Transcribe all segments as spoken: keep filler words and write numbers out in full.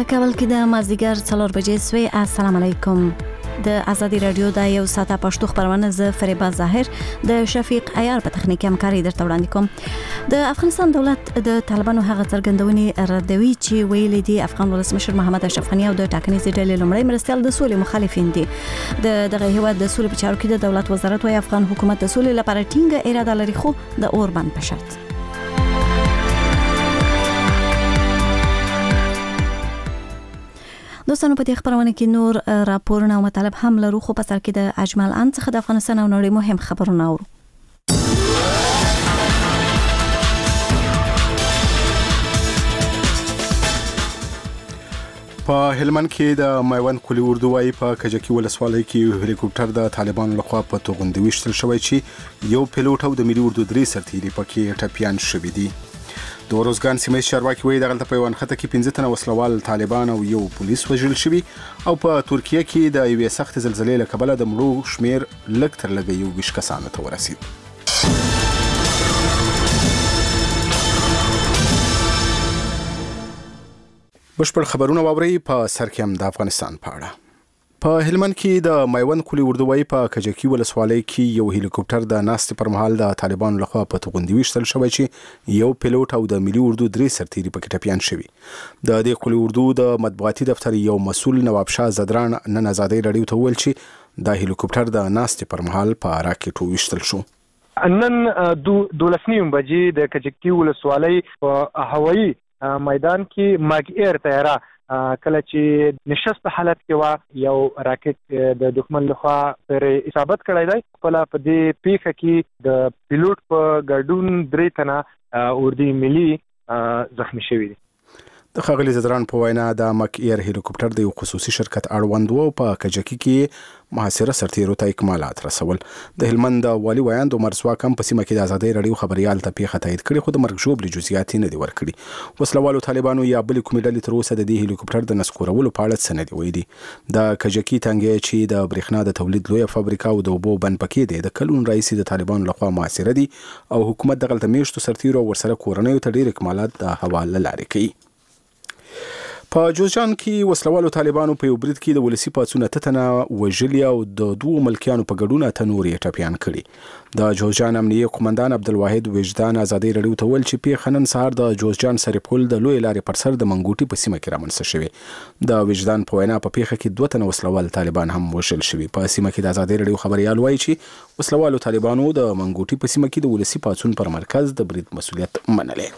کابل کې د مازدیګر څلور بجې سوې. السلام علیکم. د ازادي رادیو د یو ساعته پښتو خبرونه ز فریبا ظاهر د شفیق عیار په تخنیکی همکاري درته وړاندې کوم. د افغانستان دولت د طالبانو هغه څرګندونې ردوي چې ویلي دي افغان ولسمشر محمد اشرف غنی او د ټاکنیزې ډلې لومړی مرستیال د سولې مخالفین دي. د دغه هیواد د سولې په چارو کې د دولت وزارت وايي افغان حکومت د سولې لپاره ټینګه اراده لري خو د اوربند په شرط. دوستانو په دې خبرونه کې نور راپورونه او مطالب هم لرو خو په سر کې د اجمل ان څخه د افغانستان او نړۍ مهم خبرونه اورو. په هلمند کې د میوند کلی اردووایي په کجکي ولسوالۍ کې هلیکوپټر د طالبانو لخوا په توغندي وشتل شوی چې یو پیلوټ او د ملي اردو درې سرتیري پکې ټپیان شوي دي. د اروزګان سیمه چارواکي وایي دغلته په یوه نښته کې پنځه تنه وسلوال طالبان او یو پولیس وژل شوي او په ترکیه کې د یوې سختې زلزلې له کبله د مړو شمیر لږ تر لږه یو ویشت کسانو ته ورسید. بشپړ خبرونه واورئ. په سر کې هم د افغانستان په اړه. په هلمند کې د میوند کلی اردووایي په کجکي ولسوالۍ کې یو هلیکوپټر د ناستې پر مهال د طالبانو لخوا په توغندي وشتل شوی چې یو پیلوټ او د ملي اردو درې سرتیري پکې ټپیان شوي. د دې کلی اردو د مطبوعاتي دفتر یو مسؤل نواب شاه زدران نن ازادۍ رادیو ته وویل چې د هلیکوپټر د ناستې پر مهال په راکټ وویشتل شو. نن دولس نیم بجې د کجکي ولسوالۍ په هوایي میدان کې ماګ ایر طیاره کله چې نشست په حالت کې وا یو راکټ د دښمن لخوا پر اصابت کړی دی. خپل په دې پیښه کې د پیلوټ په ګډون درې تنه اردي ملي زخمی شوي دي. د ښاغلي زدران په وینا د مک ایر هلیکوپټر د یو خصوصي شرکت اړوند و په کجکي کې محاصره سرتیرو ته اکمالات رسول. د هلمند والي ویاند عمر ځواک هم په سیمه کې د ازادۍ رادیو خبريال ته پیښه تایید کړې خو د مرګ ژوبلې جزئیات نه دي ورکړي. وسلوالو طالبانو یا بلې کومې ډلې تر اوسه د دې هلیکوپټر د نسکورولو په اړه څه نه دي ویلي. د کجکي تنګی چې د برېښنا د تولید لویه فابریکه او د اوبو بند پکې دی د کلونو راهیسې د طالبانو لخوا محاصره دي او حکومت دغلته میشتو سرتیرو ورسره کورنیو ته ډېر اکمالات د حواله لارې کوي. په جوزجان کې وسلوالو طالبانو په یو برید کې د ولسی پاڅون اته تنه وژلي او د دوه ملکیانو په ګډون اته نور یې ټپیان کړي. د جوزجان امنیه قومندان عبدالواحد وجدان ازادۍ رادیو ته ویل چې پیښه نن سهار د جوزجان سرپل د لوی لارې پر سر د منګوټي په سیمه کې رامنځته شوې. د وجدان په وینا په پیښه کې دوه تنه وسلوال طالبان هم وژل شوي. په سیمه کې د ازادۍ رادیو خبريال وایي چې وسلوالو طالبانو د منګوټي په سیمه کې د ولسی پاڅون پر مرکز د برید مسؤلیت منلی.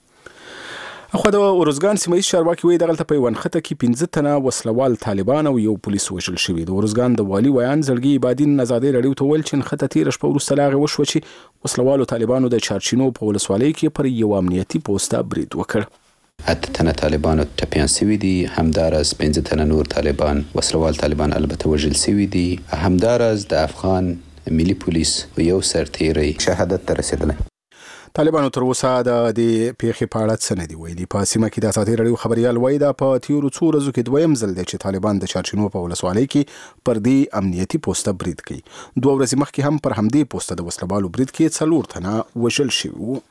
اخو د اروزګان سیمه چارواکي وایي دغلته په یوه نښته کې پنځه تنه وسلوال طالبان او یو پولیس وژل شوي. د اروزګان د والي ویان زړګي عبادي نن ازادۍ رادیو ته ویل چې نښته تېره شپه وروسته له هغې وشوه چې وسلوالو طالبانو د چارچینو په ولسوالۍ کې پر یو امنیتي پوسته برید وکړ. اته تنه طالبانو ټپیان سوي دي. همداراز پنځه تنه نور طالبان وسلوال طالبان البته وژل سوي دي. همداراز د افغان ملي پولیس یو سرتیری شهادت ته رسېدلی. طالبانو تر اوسه د دې پیښې په اړه څه نه دي ویلي. په سیمه کې د ازادۍ رادیو خبريال وایي دا په تیرو څو ورځو کې دویم ځل دی چې طالبان د چارچینو په ولسوالۍ کې پر دې امنیتي پوسته برید کوي. دوه ورځې مخکې هم پر همدې پوسته د وسلوالو برید کې څلور تنه وژل شوي وو.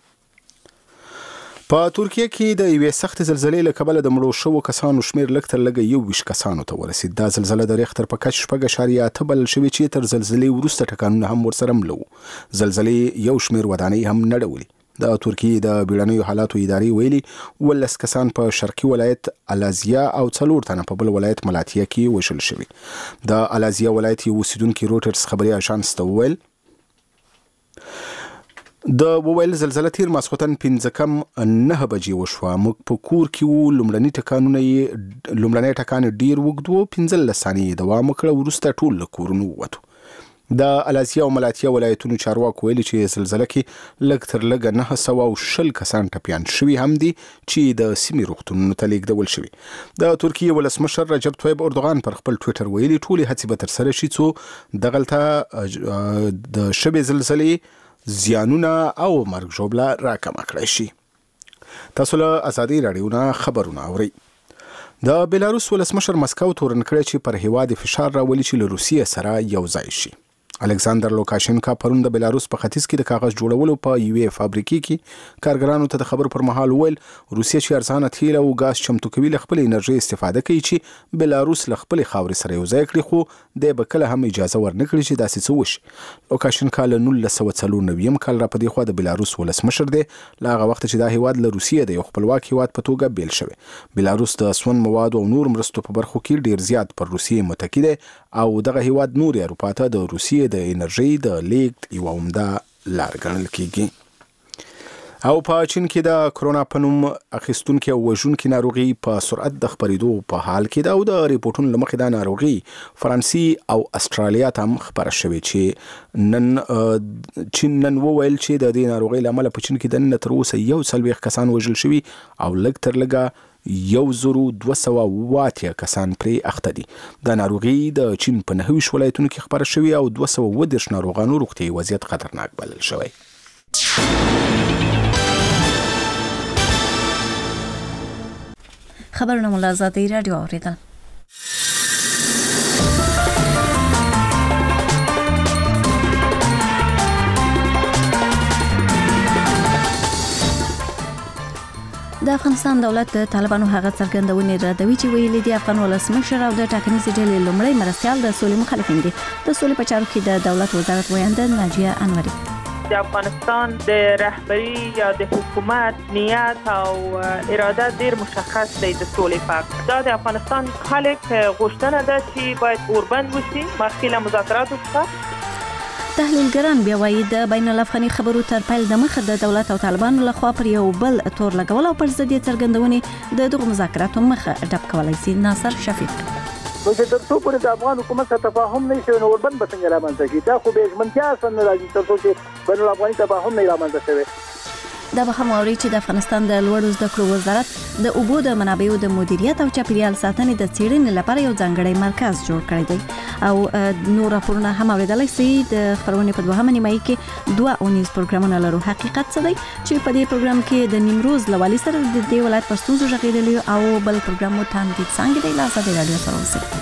په ترکیه کې د یوې سختې زلزلې له کبله د مړو شوو کسانو شمیر لږ تر لږه یو ویشت کسانو ته ورسید. دا زلزله د ریختر په کچ شپږ اعشاریه اته بلل شوې چې تر زلزلې وروسته ټکانونه هم ورسره مله وو. زلزلې یو شمیر ودانۍ هم نړولې. د ترکیې د بیړنیو حالاتو ادارې ویلي ولس کسان په شرقي ولایت الازیا او څلور تنه په بل ولایت ملاتیا کې وژل شوي. د الازیا ولایت یو اوسیدونکي روټرز خبري اژانس ته وویل د وویل زلزله تیر ماسخوتن پنځه کم نه بجې وشوه. موږ په کور کې وو. لومړني ټکانونه یې لومړنی ټکان ډېر اوږد و. پنځلس ثانیې دوام وکړه. وروسته ټول له کورونو ووتو. د الازیا او ملاتیا ولایتونو چارواکو ویلي چې زلزله کې لږ تر لږه نهه سوه او شل کسان ټپیان شوي هم دي چې د سیمې روغتونونو ته لیږدول شوي. د ترکیې ولسمشر رجب طیب اردوغان پر خپل ټویټر ویلي ټولې هڅې به ترسره شي څو دغلته د شبې زلزلې زیانونه او مرګ ژوبله راکمه کړی شي. تاسو له ازادۍ رادیو نه خبرونه اورئ. د بلاروس ولسمشر مسکو تورن کړی چې پر هیواد فشار راولي چې له روسیې سره یو ځای شي. الکساندر لوکاشنکا پرون د بلاروس په ختیځ کې د کاغذ جوړولو په یوې فابریکې کې کارګرانو ته د خبر پر مهال ویل روسیه چې ارزانه تیل او غاز چمتو کوي له خپل انرژي استفاده کوي چې بلاروس له خپل خاورې سره یو ځای کړي، خو د بکله هم اجازه ورنکړي چې داسې څه وشي. لوکاشنکا له نولس سوه څلور نوي کال را پدې خو د بلاروس ولسمشر دی، له هغه وخت چې دا هیواد له روسیې د یو خپلواک هیواد په توګه بیل شوی. بلاروس د سون مواد او نور مرستو په برخو کې ډیر زیات پر روسیې متکی دی او دغه هیواد نور اروپا ته د روسیې د انرژي د لیږد یوه عمده لار ګڼل کیږي. او په چین کې د کرونا په نوم اخیستونکي او وژونکي ناروغي په سرعت د خپرېدو په حال کې ده او د ریپورټونو له مخې دا ناروغي فرانسې او استرالیا ته هم خپره شوې چې نن چین نن وویل چې د دې ناروغۍ له امله په چین کې دننه تر اوسه یو څلوېښت کسان وژل شوي او لږ تر لږه یو زرو دوه سوه اووه اتیا کسان پرې اخته دي. دا ناروغي د چین په نهه ویشت ولایتونو کې خپره شوې او دوه سوه اووه دېرش ناروغانو روغتیایي وضعیت خطرناک بلل شوی. خبرونه مو له ازادي راډیو اوریدل. د افغانستان دولت د طالبانو هغه څرګندونې ردوي چې ویلي دي افغان ولسمشر او د ټاکنیزې ډلې لومړی مرستیال د سولې مخالفین دي. د سولې په چارو کې د دولت وزارت ویانده ناجیه انوري د افغانستان د رهبری یا د حکومت نیت او اراده ډیر مشخص دی د سولې په. دا د افغانستان خلک غوښتنه ده چې باید اوربند وشي مخکې له مذاکراتو څخه. تحلیلګران بیا وایي د بین الافغاني خبرو تر پیل د مخه د دولت او طالبانو لخوا پر یو بل تور لګول او پر ضد څرګندونې د دغو مذاکراتو مخه ډب کولای شي. ناصر شفیق نو چې تر څو پورې د افغان حکومت سره تفاهم نه شي نو اوربند به څنګه رامنځته شي؟ دا خو به ژمنتیا اصلا نه راځي تر څو چې بین الافغاني تفاهم نه رامنځته شوی. دا به هم اوري چې د افغانستان د لوړو زده کړو وزارت د اوبو د منابعو د مدیریت او چاپیریال ساتنې د څېړنې لپاره یو ځانګړی مرکز جوړ کړی دی او نور راپورونه هم اوریدلای شئ. د خبرونې په دوهمه نیمایي کې دوه اونیز پروګرامونه لرو. حقیقت څه دی چې په دې پروګرام کې د نیمروز له والي سره د دې ولایت پر ستونزو غږېدلي او بل پروګرام مو تاندید څانګې دی. له ازادي راډیو سره اوسئ.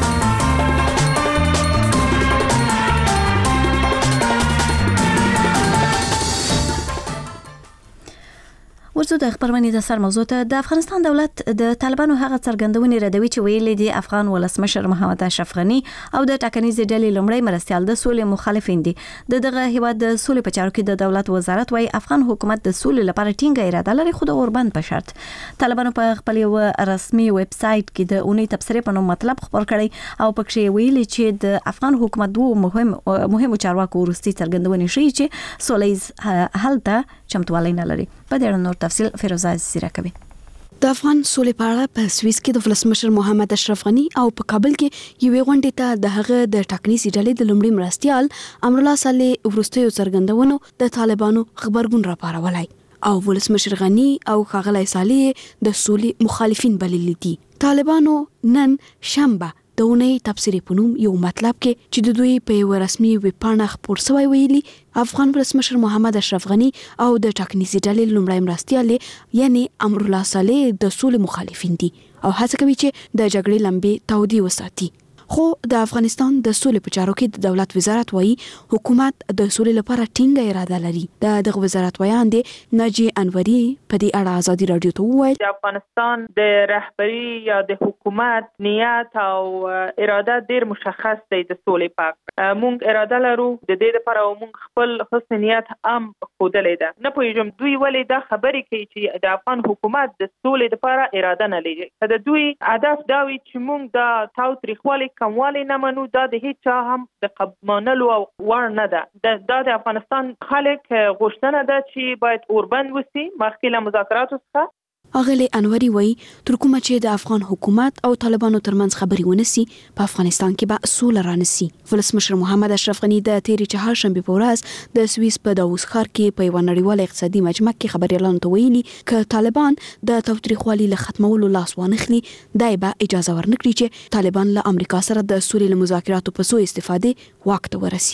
ورڅو د خبرونې د سر موضوع ته. د افغانستان دولت د طالبانو هغه څرګندونې ردوي چې ویلي دي افغان ولسمشر محمد اشرف غني او د ټاکنیزې ډلې لومړی مرستیال د سولې مخالفین دي. د دغه هیواد د سولې په چارو کې د دولت وزارت وايي افغان حکومت د سولې لپاره ټینګه اراده لري خو د اوربند په شرط. طالبانو په خپل یو رسمي ویب سټ کې د اونۍ تبصرې په نوم مطلب خبر کړی او پکې ویلي چې د افغان حکومت دوه مهم مهمو چارواکو ورستي څرګندونې شي چې سولې حل ته چمتووالی نه لري. په دې اړه نور تفصیل فیروزه زیره کوي. د افغان سولې په اړه په سویس کې د ولسمشر محمد اشرف غني او په کابل کې یوې غونډې ته د هغه د ټاکنیزې ډلې د لومړي مرستیال امرالله صالح وروستیو څرګندونو د طالبانو خبرګون راپارولای او ولسمشر غني او ښاغلی صالح د سولې مخالفین بللي دي. طالبانو نن شنبه د اونۍ تبصرې په نوم یو مطلب کې چې د دوی په یو رسمي ویب پاڼه خپور شوی ویلي افغان ولسمشر محمد اشرف غني او د ټاکنیزې ډلې لومړی مرستیال یعنی امرالله صالح د سولې مخالفین دي او هڅه کوي چې د جګړې لمبې تودې وساتي. خو د افغانستان د سولې په چارو کې د دولت وزارت وايي حکومت د سولې لپاره ټینګه اراده لري. د دغه وزارت ویاندې ناجیه انوري په دې اړه ازادي راډیو ته وویل د افغانستان د رهبری یا د حکومت نیت او اراده ډیر مشخص دی د سولې په. مونږ اراده لرو د دې لپاره مونږ خپل حسن نیت هم ښودلې ده. نه پوهیږم دوی ولې دا خبرې کوي چې د افغان حکومت د سولې لپاره اراده نه لري. د دوی هدف دا وي چې مونږ د تاوتریخوالي کموالی نه منو. دا د هیڅ چا هم د منلو او وړ نه ده. دا د افغانستان خلک غوښتنه ده چې باید اوربند وشي مخکې له مذاکراتو څخه. اغلی انوري وایي تر کومه چې د افغان حکومت او طالبانو ترمنځ خبرې ونسي په افغانستان کې به سوله رانسي. ولسمشر محمد اشرف غني د تیرې چهارشنبې په ورځ د سویس په داووس ښار کې په یوه نړیواله اقتصادي مجمع کې خبریالانو ته ویلي که طالبان د تاوتریخوالي له ختمولو لاس وانخلي دای به اجازه ورنکړي چې طالبان له امریکا سره د سولې له مذاکراتو په سو استفادې واک ته ورسیږي.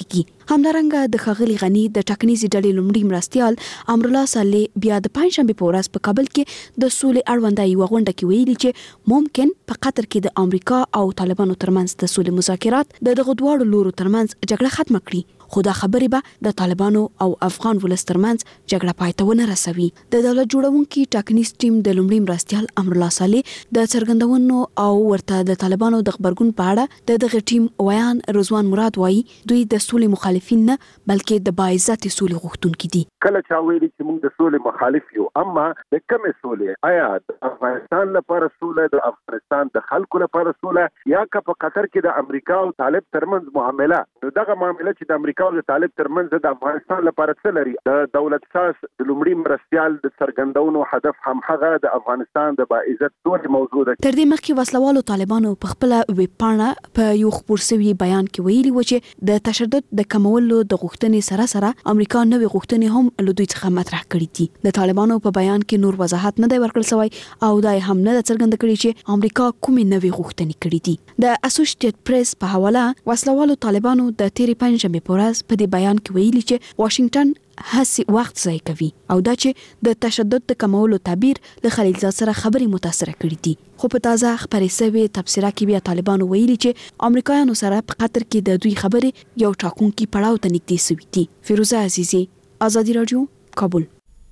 همدارنګه د ښاغلي غني د ټاکنیزې ډلې لومړي مرستیال امرالله صالح بیا د پنځشنبه په ورځ په کابل کې د سولې اړوند یوه غونډه کې ویلي چې ممکن په قطر کې د امریکا او طالبانو ترمنځ د سولې مذاکرات د دغه دواړو لورو ترمنځ جګړه ختمه کړي، خو دا خبرې به د طالبانو او افغان ولس ترمنځ جګړه پای ته ونه رسوي. د دولت جوړونکي ټاکنیز ټیم د لومړي مرستیال امرالله صالح د څرګندونو او ورته د طالبانو د خبرګون په اړه د دغه ټیم ویان رضوان مراد وایي دوی د سولې مخالفین نه بلکې د باعزت سولې غوښتونکي دي. کله چې ویلي چې موږ د سولې مخالف یو، اما د کومې سولې؟ آیا د افغانستان لپاره سوله، د افغانستان د خلکو لپاره سوله، یا که په قطر کې د امریکا او طالب ترمنځ معامله؟ نو دغه معامله چې د امریکا او د طالب ترمنځ د افغانستان لپاره څه لري؟ د دولت ساز د لومړي مرستیال د څرګندونو هدف هم هغه د افغانستان د باعزت سولې موضوع ده. تر دې مخکې وسلوالو طالبانو په خپل ویب پاڼه په یو خبر شوی بیان کې ویلي و چې د تشدد د کمولو د غوښتنې سره سره امریکا نوې غوښتنې هم له دوی څخه مطرح کړې دي. د طالبانو په بیان کې نور وضاحت نه دی ورکړل شوی او دا هم نه څرګنده کړي چې امریکا کومې نوې غوښتنې کړې دي. د اسوسییټډ پریس په حواله وسلوالو طالبانو د تیرې پنځمې په ورځ په دې بیان کې ویلي چې واشنگټن هڅې وخت ضایع کوي او دا چې د تشدد د کمولو تعبیر له خلیلزاد سره خبرې متاثره کړې دي. خو په تازه خبرې شوې تبصره کې بیا طالبانو ویلي چې امریکایانو سره په قطر کې د دوی خبرې یو ټاکونکي پړاو ته نږدې شوې دي. فیروزه عزیزی، آزادي رادیو، کابل.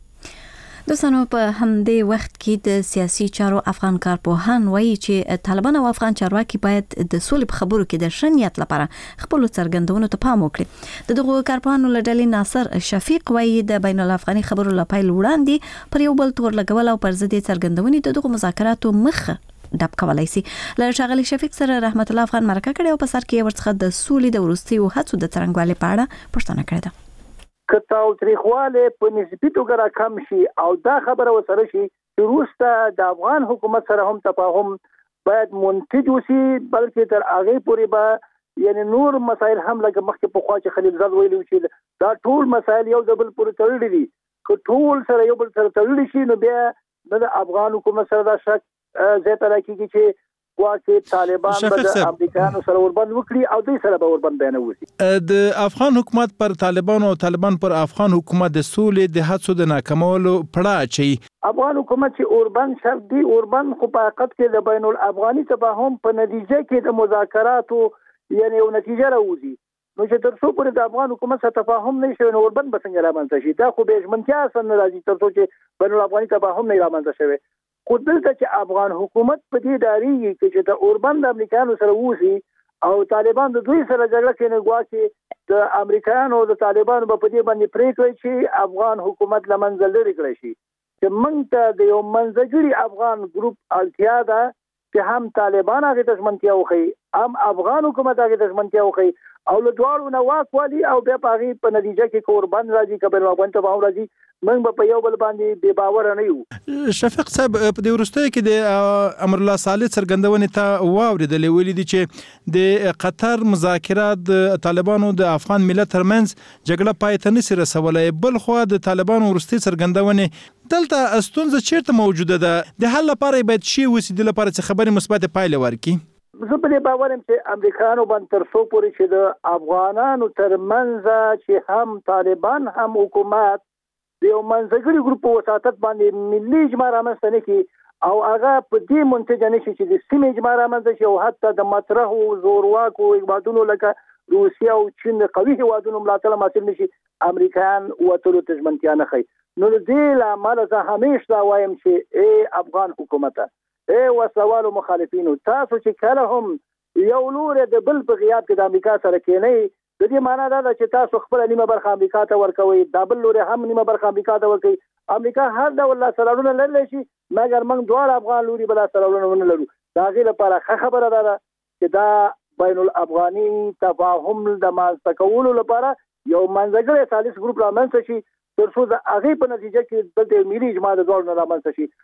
دوستانو په همدې وخت کې د سیاسي چارو افغان کارپوهان وایي چې طالبان او افغان چارواکي باید د سولې په خبرو کې د ښه نیت لپاره خپل څرګندونو ته پام وکړي. د دغو کارپوهانو له ډلې ناصر شفیق وایي د بین الافغاني خبرو له پیل وړاندې پر یو بل تور لګول او پر ضد څرګندونې د دغو مذاکراتو مخه ډب کولای شي. له ښاغلي شفیق سره رحمت الله افغان مرکه کړې او په سر کې ورڅخه د سولې د وروستیو هڅو د څرنګوالي په اړه پوښتنه کړې ده. که تاوتریخواله په نسبی توګه راکم شي او دا خبره وسره شي چې وروسته د افغان حکومت سره هم تفاهم باید منتج وشي، بلکې تر هغه پورې به یعنی نور مسایل هم لکه مخکې په خوا چې خلیل زاد ویلي چې دا ټول مسایل یو د بل پورې تړلي دي. که ټول سره یو بل سره تړلي شي نو بیا د افغان حکومت سره دا شک زیاته راکېږي چې واکه طالبان به د امریکایانو سره وربند وکړي او دوی سره به وربند بیان وکړي. د افغان حکومت پر طالبانو او طالبان پر افغان حکومت د سولې د هڅو د ناکامولو پړه اچي. افغان حکومت چې اوربند شرط دی، اوربند خو په حقیقت کې د بین الافغاني تفاهم په نتیجه کې د مذاکراتو یعنی یو نتیجه راوځي. نو چې تر څو پورې د افغان حکومت سره تفاهم نه شي نو اوربند به څنګه رامنځته شي؟ دا خو به ژمنتیا اصل نه راځي تر څو چې بین الافغاني تفاهم نه رامنځته شي. خو دلته چې افغان حکومت په دې داریږي چې د اوربند امریکایانو سره ووسي او طالبان د دوی سره جګړه کوي، نو ګواکې د امریکایانو او د طالبانو په دې باندې پریکړه چې افغان حکومت له منځه لرې کړی شي. چې موږ ته د یو منځګړي افغان ګروپ اړتیا ده چې هم طالبان هغه ته ژمنتیا وښيي، هم افغان حکومت هغه ته ژمنتیا وښيي او له دواړو نه واک والي او بیا په هغې په نتیجه کې که اوربند راځي که بین الافغاني تفاهم راځي موږ به په یو بل باندې بې باوره نه یو. شفیق صاحب په دې وروستیو کې د امرالله صالح څرګندونې ته واورېدلې، ویلي دي چې د قطر مذاکرات د طالبانو د افغان ملت ترمنځ جګړه پای ته نشي رسولی. بل خو د طالبانو وروستۍ څرګندونې دلته ستونزه چیرته موجوده ده؟ د حل لپاره باید شی وسي د لپاره چې خبرې مثبت پایله ورکړي. زه په دې باور یم چې امریکایانو باندې تر څو پورې چې د افغانانو ترمنځ چې هم طالبان هم حکومت د یو منځګړي ګروپ په وساطت باندې ملي اجماع رامنځته نه کړي او هغه په دې منتج نه شي چې د سیمې اجماع رامنځته شي او حتی د مطرحو زورواکو هیوادونو لکه روسیه او چین د قوي هیوادونو ملاتړ حاصل نشي، امریکایان وتلو ته ژمنتیا نه ښیي. نو د دې له امله زه همیش دا وایم چې ای افغان حکومته، ای وسلوالو مخالفینو، تاسو چې کله هم یو لوري د بل په غیاب کې د امریکا سره کېنئ، د دې معنا دا ده چې تاسو خپل نیمه برخه امریکا ته ورکوئ، دا بل لوري هم نیمه برخه امریکا ته ورکوي. امریکا هر ډول لاسته لرلی شي مګر موږ دواړه افغان لوري به لاسته راوړنه ونه لرو. د هغې لپاره ښه خبره دا ده چې دا بین الافغاني تفاهم د مازته کولو لپاره یو منځګړی ثالث ګروپ رامنځته شي تر څو د هغې په نتیجه کې دلته ملي اجماع د دواړو نه رامنځته شي.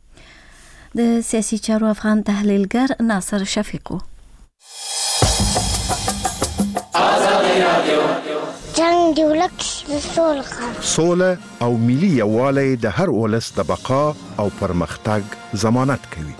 د سیاسي چارو افغان تحلیلګر ناصر شفیق. جنگ دی ولک د سولې سوله او ملي یووالی د هر ولس د بقا او پرمختګ ضمانت کوي.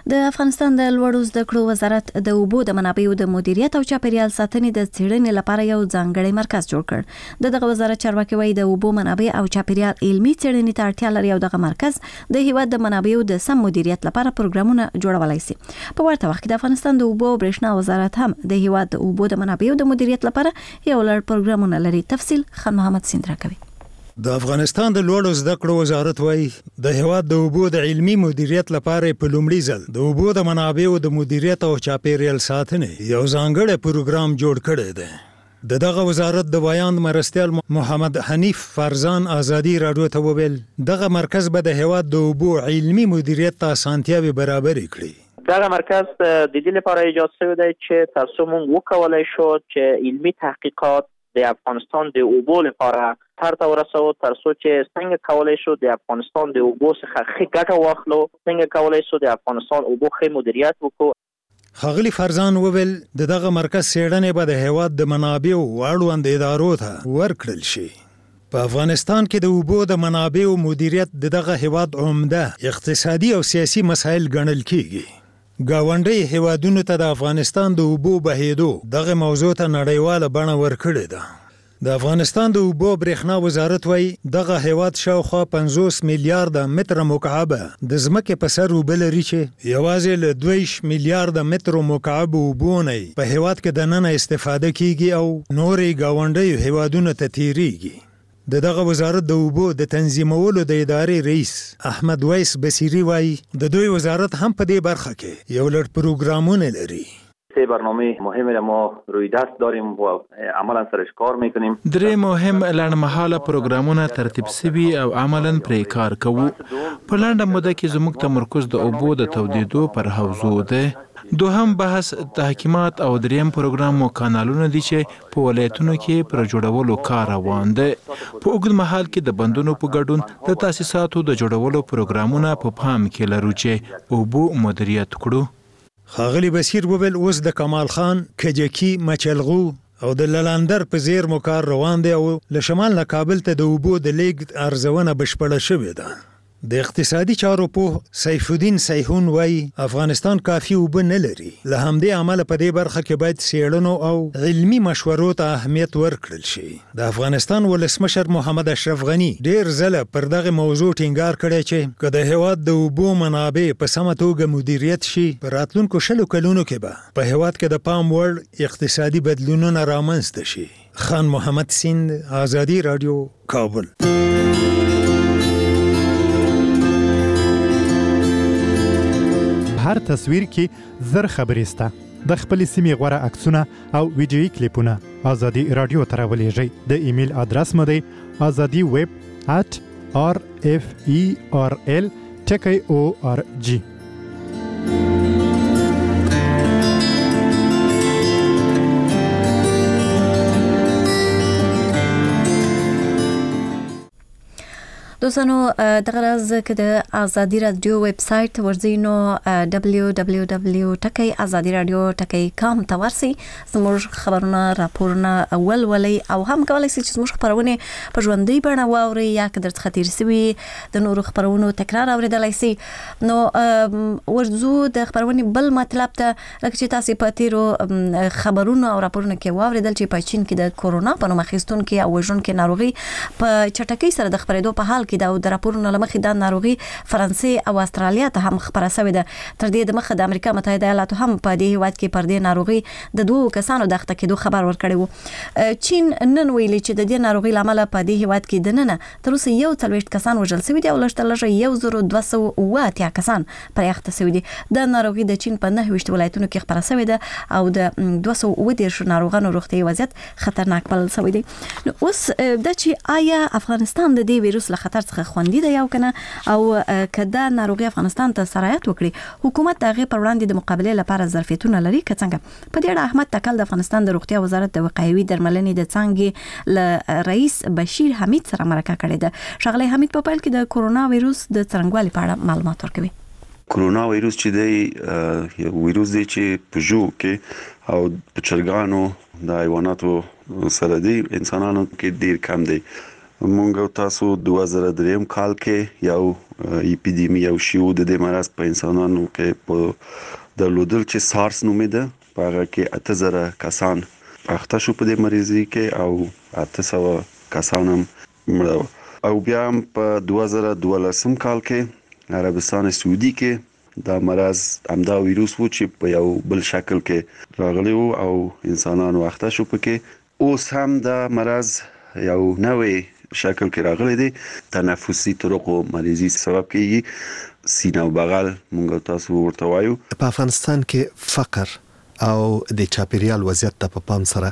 د افغانستان د لوړو زده کړو وزارت د اوبو د منابعو د مدیریت او چاپیریال ساتنې د څېړنې لپاره یو ځانګړی مرکز جوړ کړ. د دغه وزارت چارواکي وايي د اوبو منابع او چاپیریال علمي څېړنې ته اړتیا لري او دغه مرکز د هیواد د منابعو د سم مدیریت لپاره پروګرامونه جوړولای شي. په ورته وخت کې د افغانستان د اوبو او برېښنا وزارت هم د هیواد د اوبو د منابعو د مدیریت لپاره یو لړ پروګرامونه لري. تفصیل خان محمد سیند راکوي. د افغانستان د لوړو زده کړو وزارت وايي د هیواد د اوبو د علمي مدیریت لپاره په لومړي ځل د اوبو د منابعو د مدیریت او چاپیریال ساتنې یو ځانګړی پروګرام جوړ کړی دی. د دغه وزارت د بیان مرستیال محمد حنیف فرزان ازادي راډیو ته وویل دغه مرکز به د هیواد د اوبو علمي مدیریت ته اسانتیاوې برابرې کړي. دغه مرکز د دې لپاره ایجاد شوی دی چې تاسو موږ وکولای شو چې علمي تحقیقات د افغانستان د اوبو لپاره تر تا ورسو تر څو چې څنګه کولای شو د افغانستان د اوبو څخه ښه ګټه واخلو، څنګه کولای شو د افغانستان اوبو ښه مدیریت وکړو. ښاغلي فرزان وویل د دغه مرکز څېړنې به د هیواد د منابعو اړوند ادارو ته ورکړل شي. په افغانستان کې د اوبو د منابعو مدیریت د دغه هیواد عمده اقتصادي او سیاسي مسایل ګڼل کیږي. ګاونډي هیوادونو ته د افغانستان د اوبو بهیدو دغه موضوع ته نړیواله بڼه ورکړې ده. د افغانستان د اوبو برېښنا وزارت وايي دغه هیواد شاوخوا پنځوس میلیارډه متره مکعبه د ځمکې په سر اوبه لري چې یوازې له دویش میلیارډه مترو مکعب اوبو نه په هیواد کې دننه استفاده کیږي او نورې ګاونډیو هیوادونو ته تیریږي. د دغه وزارت د اوبو د تنظیمولو د ادارې رئیس احمد ویس بصیری وايي د دوی وزارت هم په دې برخه کې یو لړ پروګرامونه لري. سه برنامه مهمه ما روی دست داریم و عملا سرش کار میکنیم. درې مهم لړمحاله پروګرامونه ترتیب شوي او عملا پرې کار کوو. په لنډه موده کې زموږ تمرکز د اوبو د تودیدو پر حوزو ده. دوهم بحث تحکیمات او دریم پروګرام مو کانالونه دي چې په ولایتونو کې پر جوړولو کار روان دی. په اوږد مهال کې د بندونو په ګډون د تاسیساتو د جوړولو پروګرامونه په پام کې لرو چې اوبو مدیریت کړو. ښاغلي بصیر وویل اوس د کمال خان، کجکي، مچلغو او د للاندر په زیر مو کار روان دی او له شمال نه کابل ته د اوبو د لیږد ارزونه بشپړه شوې ده. د اقتصادي چارو په سیف الدین سیحون وايي افغانستان کافي اوبه نه لري. له همدې امله په دې برخه کې باید څېړنو او علمي مشورو ته اهمیت ورکړل شي. د افغانستان ولسمشر محمد اشرف غني ډېر ځله پر دغه موضوع ټینګار کړی چې که د هیواد د اوبو منابع په سمه توګه مدیریت شي په راتلونکو شلو کلونو کې به په هیواد کې د پام وړ اقتصادي بدلونونه رامنځته شي. خان محمد سیند، آزادي راډیو، کابل. هر تصویر کې زر خبرې سته. د خپلې سیمې غوره عکسونه او ویډیویي کلیپونه ازادي راډیو ته راولېږئ. د ایمیل ادرس مو دی ازادي ویب ات آر اف ای آر ال ټکی او آر جی. دوستانو دغه راز که د ازادي رادیو ویب سایت ورځئ نو دبلیو دبلیو دبلیو ټکی ازادي رادیو ټکی کام ته ورسئ. زموږ خبرونه راپورونه ولولئ او هم کولی شئ چې زموږ خپرونې په ژوندۍ بڼه واورئ یا که درڅخه تېر سوي د نورو خپرونو تکرار اورېدلی شئ. نو ورځو د خپرونې بل مطلب ته لکه چې تاسې په تېرو خبرونو او راپورونو کې واورېدل چې په چین کې د کورونا په نوم اخیستونکې او وژونکې ناروغي په چټکۍ سره د خپرېدو په حال کې دا د راپورونو له مخې دا ناروغي فرانسې او استرالیا ته هم خپره شوې ده. تر دې د مخه د امریکا متحده ایالاتو هم په دې هیواد کې پر دې ناروغي د دوو کسانو د اخته کېدو خبر ورکړی و. چین نن ویلي چې د دې ناروغي له امله په دې هیواد کې دننه تر اوسه یو څلوېښت کسان وژل شوي دي او لږ تر لږه یو زر دوه سوه اووه اتیا کسان پرې اخته شوي دي. دا ناروغي د چین په نهه ویشت ولایتونو کې خپره شوې ده او د دوه سوه اووه دېرش ناروغانو روغتیایي وضعیت خطرناک بلل شوی دی. نو اوس دا چې آیا افغانستان د دې ویروس له خطر څخه خوندي دی یا کنه او که دا ناروغي افغانستان ته سرایت وکړي حکومت د هغې پر وړاندې د مقابلې لپاره ظرفیتونه لري که څنګه؟ په دې اړه احمد تکل د افغانستان د روغتیا وزارت د وقایوي درملنې د څانګې له رئیس بشیر حمید سره مرکه کړې ده. ښاغلی حمید په پیل کې د کورونا ویروس د څرنګوالي په اړه معلومات ورکوي. کورونا ویروس چې دی یو ویروس دی چې په ژوو کې او په چرګانو د حیواناتو سره دی، انسانانو کې ډیر کم دی. مونږ تاسو دوه زره دریم کال کې یو اپیډیمي او شیو د دې مرض په انسانانو کې په درلودل چې سارس نومېده. په هغه کې اته زره کسان اخته شو په دې مریضي کې او اته سوه کسان هم مړه. او بیا هم په دوه زره دولسم کال کې عربستان سعودي کې دا مرض همدا ویروس و چې په یو بل شکل کې راغلی و او انسانانو اخته شو پکې. اوس هم دا مرض یو نوې شکل کې راغلی دی، تنفسي طرقو مریضي سبب کېږي، سینه او بغل مونږ تاسو ورته وایو. په افغانستان کې فقر او د چاپیریال وضعیت ته په پام سره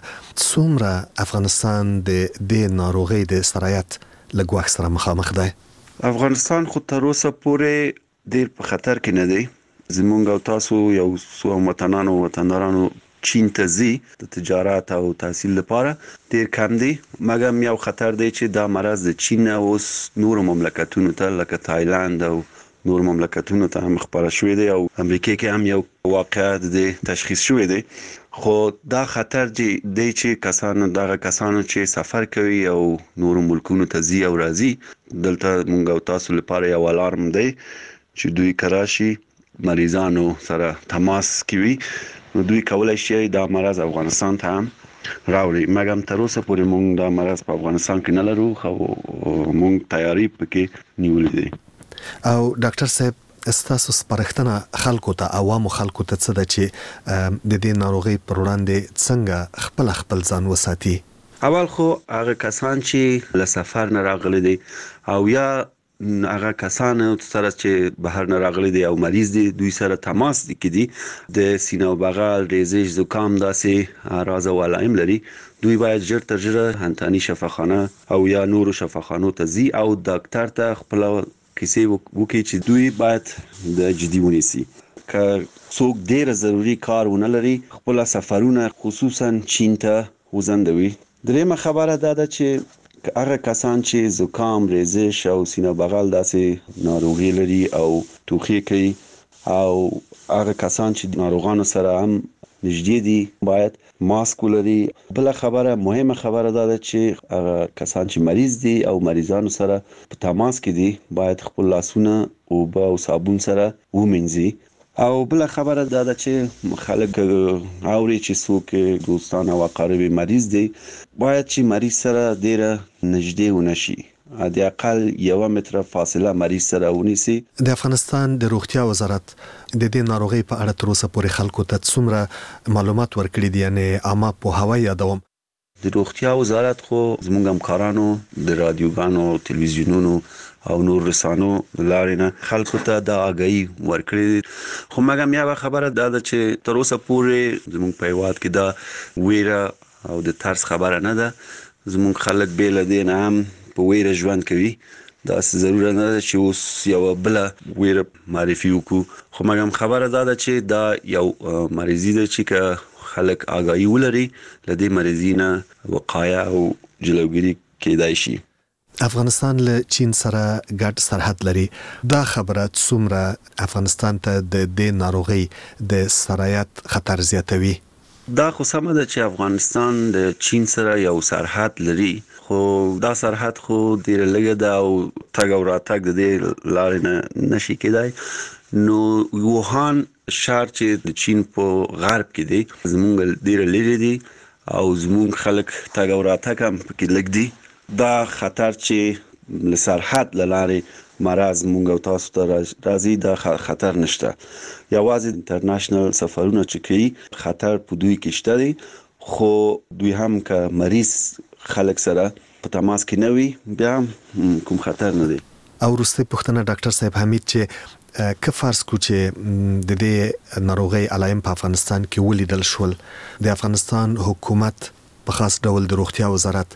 څومره افغانستان د دې ناروغۍ د سرایت له ګواښ سره مخامخ دی؟ افغانستان خو تر اوسه پورې ډېر په خطر کې نه دی. زمونږ او تاسو یو څو وطنانو وطندارانو چین ته ځي د تجارت او تحصیل لپاره ډېر کم دی، مګر یو خطر دی چې دا مرض د چین اوس نور مملکتونو ته لکه تایلند او نور مملکتونو ته هم خبره شوې دی او امریکا کې هم یو واقعیت دی تشخیص شوې دی. خو دا خطر دی چې کسانو دغه کسانو چې سفر کوي او نور ملکونو ته ځي او راځي، دلته مونږ او تاسو لپاره یو الارم دی چې دوی کراشي مریضانو سره تماس کوي، نو دوی کولای شي دا مرض افغانستان ته هم راوړي. مګر تر اوسه پورې مونږ دا مرض په افغانستان کې نه لرو، خو مونږ تیاری پکې نیولې دي. او ډاکټر صاحب استاسو سپارښتنه خلکو ته عوامو خلکو ته څه ده چې د دې ناروغۍ پر وړاندې څنګه خپل خپل ځان وساتي؟ اول خو هغه کسان چې له سفر نه راغلي دي او یا هغه کسان سره چې بهر نه راغلي دي او مریض دي، دوی سره تماس دي کې د سینه او بغل، ریزش، زکام داسې اعراض او علائم لري، دوی باید ژر تر ژره انتاني شفاخانه او یا نورو شفاخانو ته ځي او ډاکټر ته خپل کیسې وکړي چې دوی باید د جدي ونیسي. که څوک ډیر ضروری کار ونه لري، خپل سفرونه خصوصا چین ته وزندوي. درېمه خبره دا ده چې هغه کسان چې زکام، ریزش او سینه بغل داسې ناروغي لري او ټوخی کوي او هغه کسان چې ناروغانو سره هم نږدې دي باید ماسک ولري. بل خبره مهمه خبره دا ده چې هغه کسان چې مریض دي او مریضانو سره په تماس کې دي باید خپل لاسونه او او صابون سره ومینځي. او بل خبره دا ده چې خلک اوري چې څوک دوستان او اقارب مریض دي باید چې مریض سره ډیره نږدې ونشي، د اقل یو متر فاصله مریض سره ونیسي. د افغانستان د روغتیا وزارت د دې ناروغۍ په اړه تر اوسه پورې خلکو ته څومره معلومات ورکړي دي؟ یعنی عامه پوهاوی یادوم. د روغتیا وزارت خو زموږ همکارانو د رادیوګانو، تلویزیونونو او نور رسانو لارې نه خلکو ته د آگاهی ورکړي. خو مګر یو خبره دا ده چې تر اوسه پورې زموږ په هیواد کې دا ویره او د ترس خبره نه ده. زموږ خلک بیل دي نه هم په ویره ژوند کوي، دا ضروري نه ده چې اوس یو بل ویره معرفي وکړو. خو مګر خبره دا ده چې دا یو مریضي ده چې که خلک آگاهی ولري له دې مریضي نه وقایه او جلوګیری کېدای شي. افغانستان له چین سره ګډ سرحد لري، دا خبره څومره افغانستان ته د دې ناروغۍ د سرایت خطر زیاتوي؟ دا خو سمه ده چې افغانستان د چین سره یو سرحد لري، خو دا سرحد خو ډیره لږه ده او تګ او راتګ د دې لارې نه نشي کېدای. نو ووهان ښار چې د چین په غرب کې دی زمونږ ډیره لرې دی او زمونږ خلک تګ او راتګ هم پکې لږ دی. دا خطر چې له سرحد له لارې مرض مونږ او تاسو ته راځي، دا خطر نشته. یوازې انټرنیشنل سفرونه چې کوي خطر په دوی کې شته دی، خو دوی هم که مریض خلک سره په تماس کې نه وي بیا کوم خطر نه دی. او وروستۍ پوښتنه ډاکټر صاحب حمید چې که فرض کو چې د دې ناروغۍ علایم په افغانستان کې ولیدل شول، د افغانستان حکومت په خاص ډول د روغتیا وزارت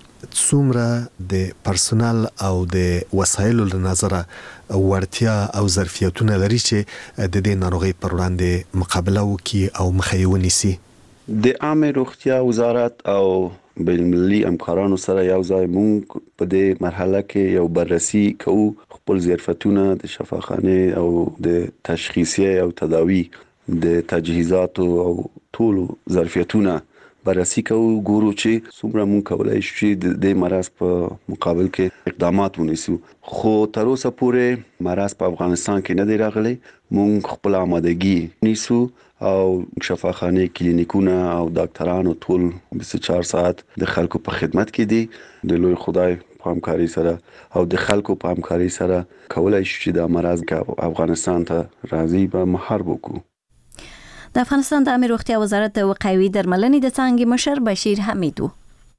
څومره د پرسونل او د وسایلو له نظره وړتیا او ظرفیتونه لري چې د دې ناروغۍ پر وړاندې مقابله وکړي او مخه یې ونیسي؟ د عامه روغتیا وزارت او بین المللي همکارانو سره یو ځای مونږ په دې مرحله کې یو بررسي کوو، خپل ظرفیتونه د شفاخانه او د تشخیصي او تداوی د تجهیزات او ټول ظرفیتونه بررسي کوو ګورو چې څومره مونږ کولای شو چې د مرض په مقابل کې اقدامات ونیسو. خو تر اوسه پورې مرض په افغانستان کې نه دی راغلی. مونږ خپل آمادګي نیسو او شفاخانه کلینیکونه او ډاکټرانو ټول بیست و چهار ساعت د خلکو په خدمت کې دي. د لوی خدای په همکاري سره او د خلکو په همکاري سره کولای شو چې د مرض افغانستان ته راځي به محارب وکړو. د افغانستان د عامه روغتیا وزارت وقایوي درملنې د څانګې مشر بشیر حمید و.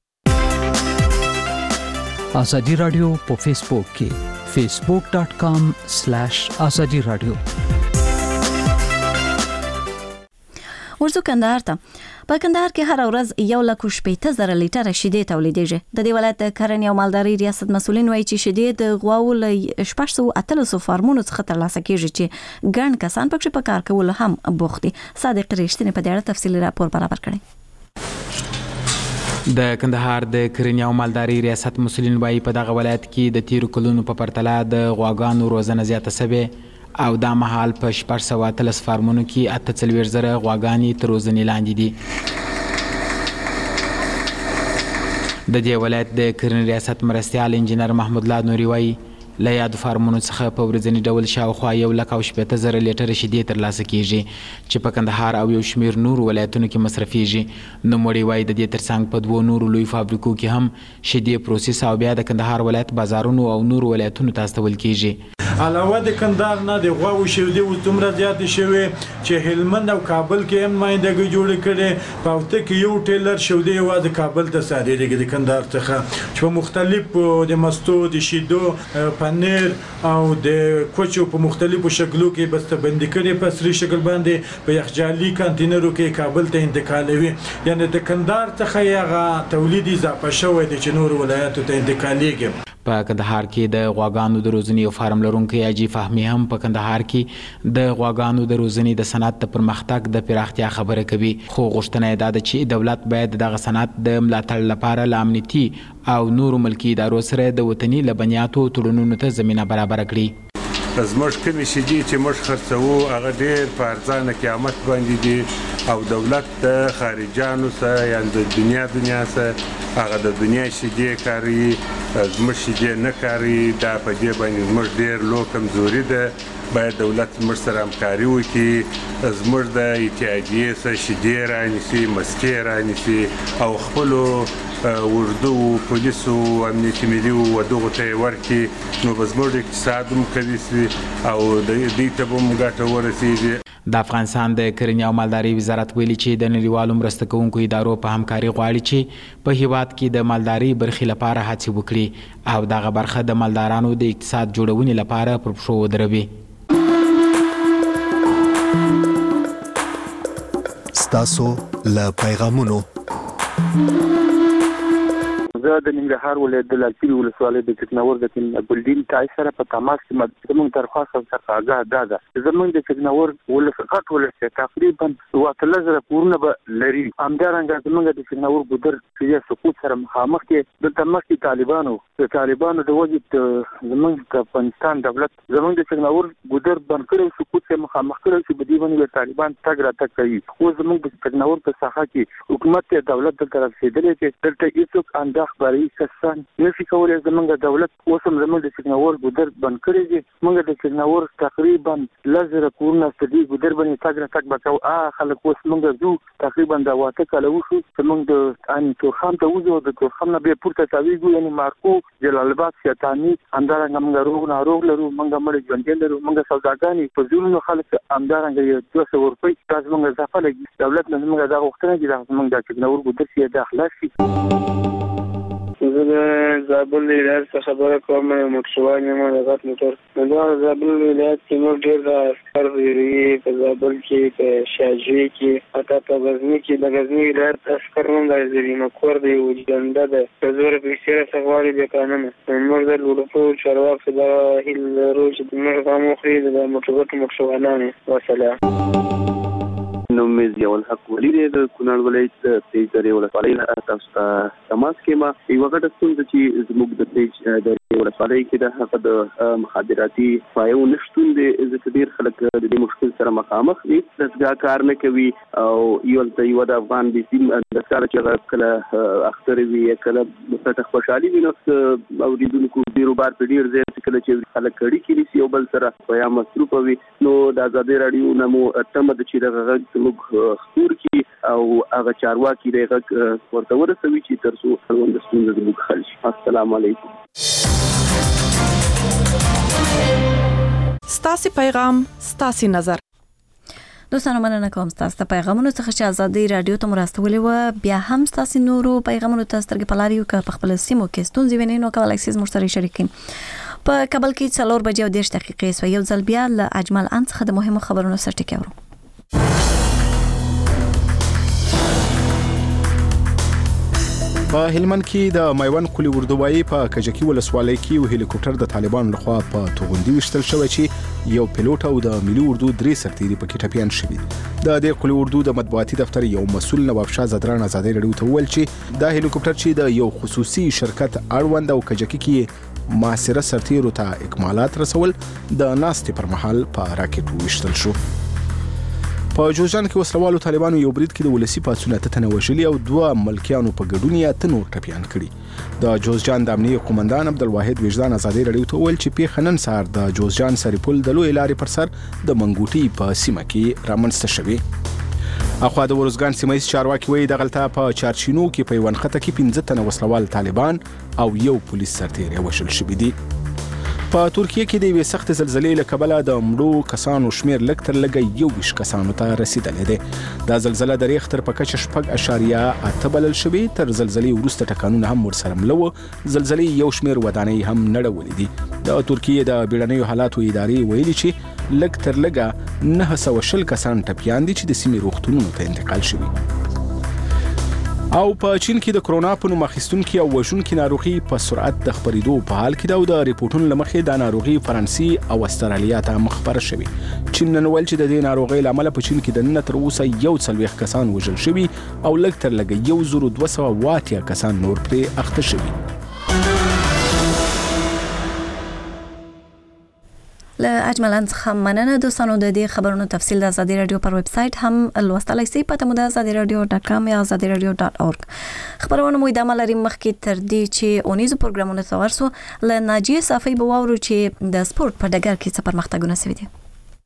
ازادي رادیو په فیسبوک کې facebook dot com slash azadi radio. ورزو کندهار ته. په کندهار کې هر ورځ یو لک شپېته زره لیټره شیدې تولیدېږي. د دې ولایت د کرنې او مالدارۍ ریاست مسؤلین وایي چې شیدې د غواوو له شپږ سوه اتلس فارمونو څخه ترلاسه کیږي چې ګڼ کسان پکې په کار کولو هم بوخت دي. صادق رښتینی په دې اړه تفصیلي راپور برابر کړی. د کندهار د کرنې او مالدارۍ ریاست مسؤلین وایي په دغه ولایت کې د تیرو کلونو په پرتله د غواګانو روزنه زیاته شوې او دا مهال په شپږ سوه اتلس فارمونو کې اته څلوېښت زره غواګانې تر روزنې لاندې دي. د دې ولایت د کرنې ریاست مرستیال انجینر محمود الله نوري وایي له یادو فارمونو څخه په ورځني ډول شاوخوا یو لک او شپېته زره لیټره شیدې ترلاسه کیږي چې په کندهار او یو شمېر نورو ولایتونو کې مصرفیږي. نوموړي وایي د دې ترڅنګ په دوو نورو لوی فابریکو کې هم شیدې پروسس او بیا د کندهار ولایت بازارونو او نورو ولایتونو ته استول کیږي. علاوه د کندهار نه د غواو شیدې اوس دومره زیاتې شوې چې هلمند او کابل کې هم نمایندګي جوړې کړې. په هفته کې یو ټیلر شیدې یوازې کابل ته صادرېږي د کندهار څخه چې په مختلفو د مستو د شیدو پنیر او د کوچو په مختلفو شکلو کې بسته‌بندي کړي په سری شکل باندې په یخچالي کانتینرو کې کابل ته انتقالوي. یعنی د کندهار څخه یې تولید اضافه شوی دی چې نور ولایتو ته انتقالېږي. په کندهار کې د غواګانو د روزنې یو فارم لرونکی حاجي فهمي هم په کندهار کې د غواګانو د روزنې د صنعت د پرمختګ د پراختیا خبره کوي. خو غوښتنه یې دا ده چې دولت باید دغه صنعت د ملاتړ لپاره له امنیتي او نورو ملکي ادارو سره د وطني لبنیاتو تړونونو ته زمینه برابره کړي. زموږ کومې شیدې چې موږ خرڅوو هغه ډېر په ارزانه قیمت باندې دي او دولت د خارجانو سره یا د دنیا دنیا سره هغه د دنیا شیدې کاروي، زموږ شیدې نه کاروي. دا په دې باندې زموږ ډېر لو کمزوري ده. باید دولت زموږ سره همکاري وکړي، زموږ د اتحادیې څخه شیدې رانیسي، مستې رانیسي او خپلو اردو پولیسو امنیتي ملي و دغو ته یې ورکړي، نو به زموږ اقتصاد هم قوي سي او دوی ته به هم ګټه ورسېږي. د افغانستان د کرنې او مالدارۍ وزارت ویلي چې د نړیوالو مرسته کوونکو ادارو په همکاري غواړي چې په هیواد کې د مالدارۍ برخې لپاره هڅې وکړي او دغه برخه د مالدارانو د اقتصاد جوړونې لپاره پر پښو ودروي. ستاسو له پیغامونو زه د ننګرهار ولایت د لالپورې ولسوالۍ د چکناور د ګلډین تای سره په تماس کې زموږ درخواست څرګنده آګاه ده ده زموږ د چکناور ولس غټ ولس تقریبا اوولس زره کورونه به لري. همدارنګه زموږ د چکناور ګودر چې سقوط سره مخامخ کې د تماس طالبانو د طالبانو د وجه زموږ د افغانستان دولت زموږ د چکناور ګودر بند کړی سقوط سره مخامخ کړی چې بدی باندې طالبان تګ را تګ کوي. او زموږ د چکناور په ساحه کې حکومت ته دولت د طرف رسیدلې چې دلته هیڅوک انداز برای کسان نشي کولای زمونږ دولت اوسم زمونږ د چکناور ګودر بند کړی دی. موږ د چکناور تقریبا لزر کورونه ستدي ګودر باندې تاګ را تاګ بکاو ا خلک اوس موږ زو تقریبا دا واته کله وشو زمونږ د ان تورخم ته وځو د تورخم نه به پورته تاویږو یعنی مارکو جلال آباد شیطانی اندارنګ موږ روغ نه روغ لرو موږ مړ ژوند لرو موږ سوداګانی په زونو خلک اندارنګ یو دوه سوه روپۍ تاسو موږ ځفه لګي دولت نه موږ دا وختونه چې موږ د چکناور ګودر کې د اخلاص زه د زابل ولایت څخه خبره کوم. موټروان یم د غټ موټر دا زابل ولایت کې نور ډېر د عسکر ویري په زابل کې په شاجوی کې حتی په غزني کې د غزني ولایت عسکر هم راځي نو کور دی وجدانده ده په زور پیسې راڅخه غواړي بې قانونه موږ د لوړپو چارواکو دا هیله لرو چې موږ هم وخوري د موټروټو موټروانانو. وسلام. نوم مې ضیاء الحق ولی دی د کونړ ولایت د پیج درې ولسوالۍ نه تاسو ته تماس کې ما یو وخت ستونزه چې زموږ د پیج د چې ولسوالۍ کې د هغه د مخابراتي پایو نشټون د ځکه ډیر خلک د دې مشکل سره مخامخ دي دغه کار نه کوي او یو ته یو د افغان بي سي د سره چې کله اختر وی کله مستحق خوشحالي وي نو اوریدونکو ډیرو بار په ډیر ځای کې کله چې خلک کړي کړي یو بل سره په یا مصروف وي نو د آزادي رادیو نمو تمه د چې دغه موږ خبر کی او هغه چارواکي دغه ورته ورسوي چې ترڅو خلک د ستونزې د مخ خلش. السلام علیکم. ستاسو پیغام ستاسو نظر. دوستانو مننه کوم تاسو ته پیغامونو څخه چې آزادي رادیو ته مرستولې و بیا هم تاسو نورو پیغامونو ته سترګې پلاریو که په خپل سیمو کې ستونزې وینئ نو کولای شئ زموږ سره شریکین. په کابل کې څلور بجې او دېرش دقیقې سو یو ځل بیا له اجمل ان څخه د مهمو خبرونو سره ټکی اورو. په هلمند کې د مایوان کلی وردوبایي په کجکی ولسوالۍ کې یو هلیکوپټر د طالبانو لخوا په توغندي وشتل شوی چې یو پیلوټ او د ملي اردو درې سرتیري پکې ټپیان شوي. د دې کلی اردو د مطبوعاتي دفتر یو مسول نواب شاه زدران آزادي رادیو ته وویل چې دا هلیکوپټر چې د یو خصوصي شرکت اړوند او کجکی کې معاصره سرتیرو ته اکمالات رسول د ناستې پر مهال په راکټ وشتل شو. په جوزجان کې وسلوالو طالبانو یو برید کې د ولسی پاتونه تنه وژلي او دوه ملکیانو په ګډون یا تنور ټپیان کړي. د جوزجان د امنیه قومندان عبدالواحد وجدان آزادي رادیو ته ویل چې په خنن سار د جوزجان سریپل د لوی لارې پر سر د منګوټي په سیمه کې رامنځته شوی. اخوا د ورزګان سیمه چارواکي وایي د غلطه په چارچینو کې په ونخته کې پنځه تنه وسلوال طالبان او یو پولیس سرتیری وشل شوی دي. په ترکیه کې د یوې سخت زلزلې له کبله د مړو کسانو شمیر لږ تر لږه یو ویشت کسانو ته رسیدلی دی. دا زلزله د ریختر په کچه شپږ اشاریه اته بلل شوې. تر زلزلې وروسته ټکانونه هم ورسره مله وو. زلزلې یو شمیر ودانۍ هم نړولې دي. د ترکیه د بیړنیو حالاتو ادارې ویلي چې لږ تر لږه نهه سوه شل کسان ټپیان دي چې د سیمې روغتونونو ته انتقال شوي. او په چین کې د کرونا په نوم اخیستونکي او وژونکي ناروغي په سرعت د خپرېدو په حال کې ده او د ریپورتونو له مخې دا ناروغي فرانسې او استرالیا ته مخبره شوې. چین نن ویل چې د دې ناروغۍ له امله په چین کې د نن تر اوسه یو څلوېښت کسان وژل شوي او لږ تر لږه یو زر دوه سوه اوه اتیا کسان نور پرې اخته شوي. له اجملان څخه مننه دوستانو. د دې خبرونو تفصیل د آزادي رادیو پر ویب سټ هم لوستلای شئ. پته مو د آزادي رادیو ډاټ کام یا آزادي رادیو ډاټ اورګ. خبرونه مو د عمل لري مخکې تر دې چې اونیزو پروګرامونه تورسو له ناجیه صافي بواورو چې د سپورت په ډګر کې څه پرمختګونه شوي دي.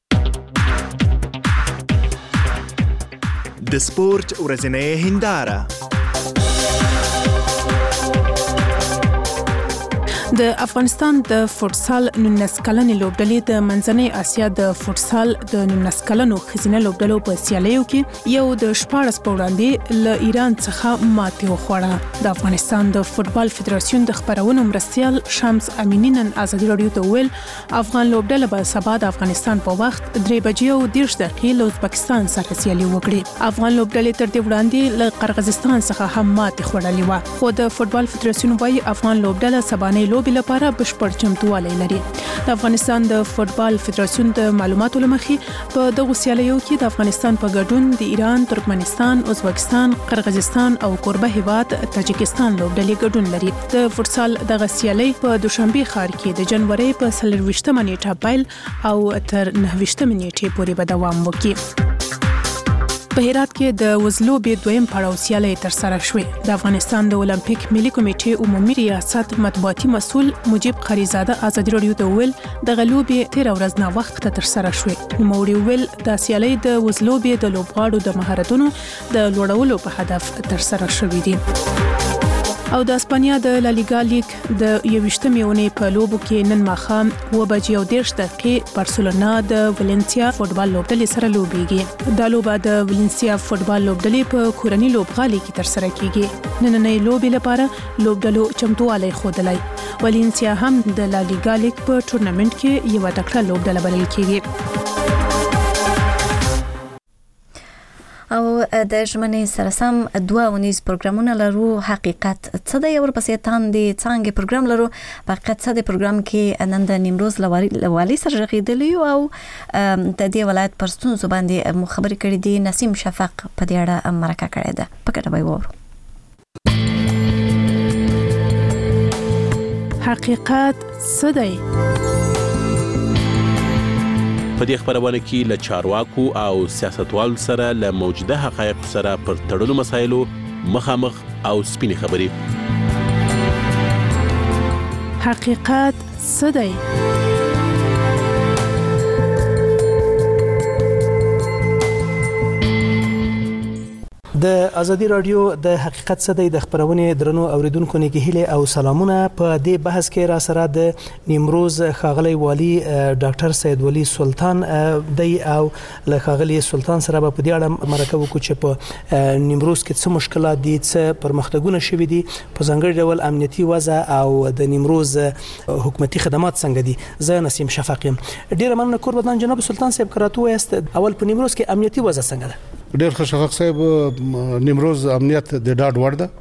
د سپورت ورځنۍ هنداره. د افغانستان د فوټسال نولس کلنې لوبډلې د منځنۍ اسیا د فوټسال د نولس کلنو ښځینه لوبډلو په سیالیو کې یو د شپاړس په وړاندې له ایران څخه ماتې وخوړه. د افغانستان د فوټبال فدراسیون د خبرونو مرستیال شمس امینی نن آزادي رادیو ته ویل افغان لوبډله به سبا د افغانستان په وخت درې بجې او دېرش دقیقې له ازبکستان سره سیالي وکړي. افغان لوبډلې تر دې وړاندې له قرغیزستان څخه هم ماتې خوړلې وه، خو د فوټبال فدراسیون وايي افغان لوبډله سبانۍ لوبې لپاره بشپړ چمتووالی لري. د افغانستان د فوټبال فدراسیون د معلوماتو لمخې په دغه سیالیو کې د افغانستان په ګډون د ایران، ترکمنستان، ازبکستان، قرغیزستان او کوربه هیواد تاجکستان لوبډلې ګډون لري. د فوټسال دغه سیالي په دوشنبه ښار کې د جنوري په څلرویشتمه نیټه پیل او تر نهه ویشتمه نیټې پورې به دوام وکړي. په هرات کې د وزلوبې دویم پړاو سیالي تر سره شوې. د افغانستان د اولمپیک ملي کمیټې عمومي ریاست مطبوعاتي مسؤل مجيب خریزاده آزادي رادیو ته ویل د غلوبې تیر ورځ نه وخت ته تر سره شوې. نوموړي ویل د سیالي د وزلوبې د لوبغاړو د مهارتونو د لوړولو په هدف تر سره شوې دي. او د اسپانیا د لالیګا لیګ د یوویشتمې اونۍ په لوبو کې نن ماښام اوه بجې او دېرش دقیقې بارسلونا د ولنسیا فوټبال لوبډلې سره لوبېږي. دا لوبه د ولنسیا فوټبال لوبډلې په کورنۍ لوبغالي کې تر سره کیږي. نننۍ لوبې لپاره لوبډلو چمتووالی ښودلی. ولنسیا هم د لالیګا لیګ په ټورنمنټ کې یوه تکړه لوبډله بلل کیږي. او د ژمنې سره سم دوه ونیز پروګرامونه لرو. حقیقت څه دی ورپسې تاندې څانګې پروګرام لرو. په حقیقت څه دی پروګرام کې نن د نیمروز له والي سره غږېدلی او د دې ولایت پر ستونزو باندې مو خبرې کړې دي. نسیم شفق په دې اړه مرکه کړې ده. په ګډه به یې واورو. حقیقت څه دی؟ په دې خبرونه کې له چارواکو او سیاستوالو سره له موجوده حقایق سره پر تړلو مسایلو مخامخ او سپینې خبرې. حقیقت څه دی؟ د ازادي رادیو د حقیقت څه دی د خبرونه درنو اوریدونکو نه هیله او سلامونه. په دې بحث کې را سره د نیمروز خاغلی والی ډاکټر سید ولی سلطان دی او له خاغلی سلطان سره په دې اړه مرکه وکړو چې په نیمروز کې څه مشکلات دي، څه پرمختګونه شوي دي، په ځانګړي ډول امنیتي وضع او د نیمروز حکومتي خدمات څنګه دي. زه نسیم شفق یم. ډیره مننه قربان جناب سلطان صاحب کراتو است. اول په نیمروز کې امنیتي وضع څنګه ده؟ ډیر ښه شفق صاحب، نیمروز امنیت د ډاډ وړ ده.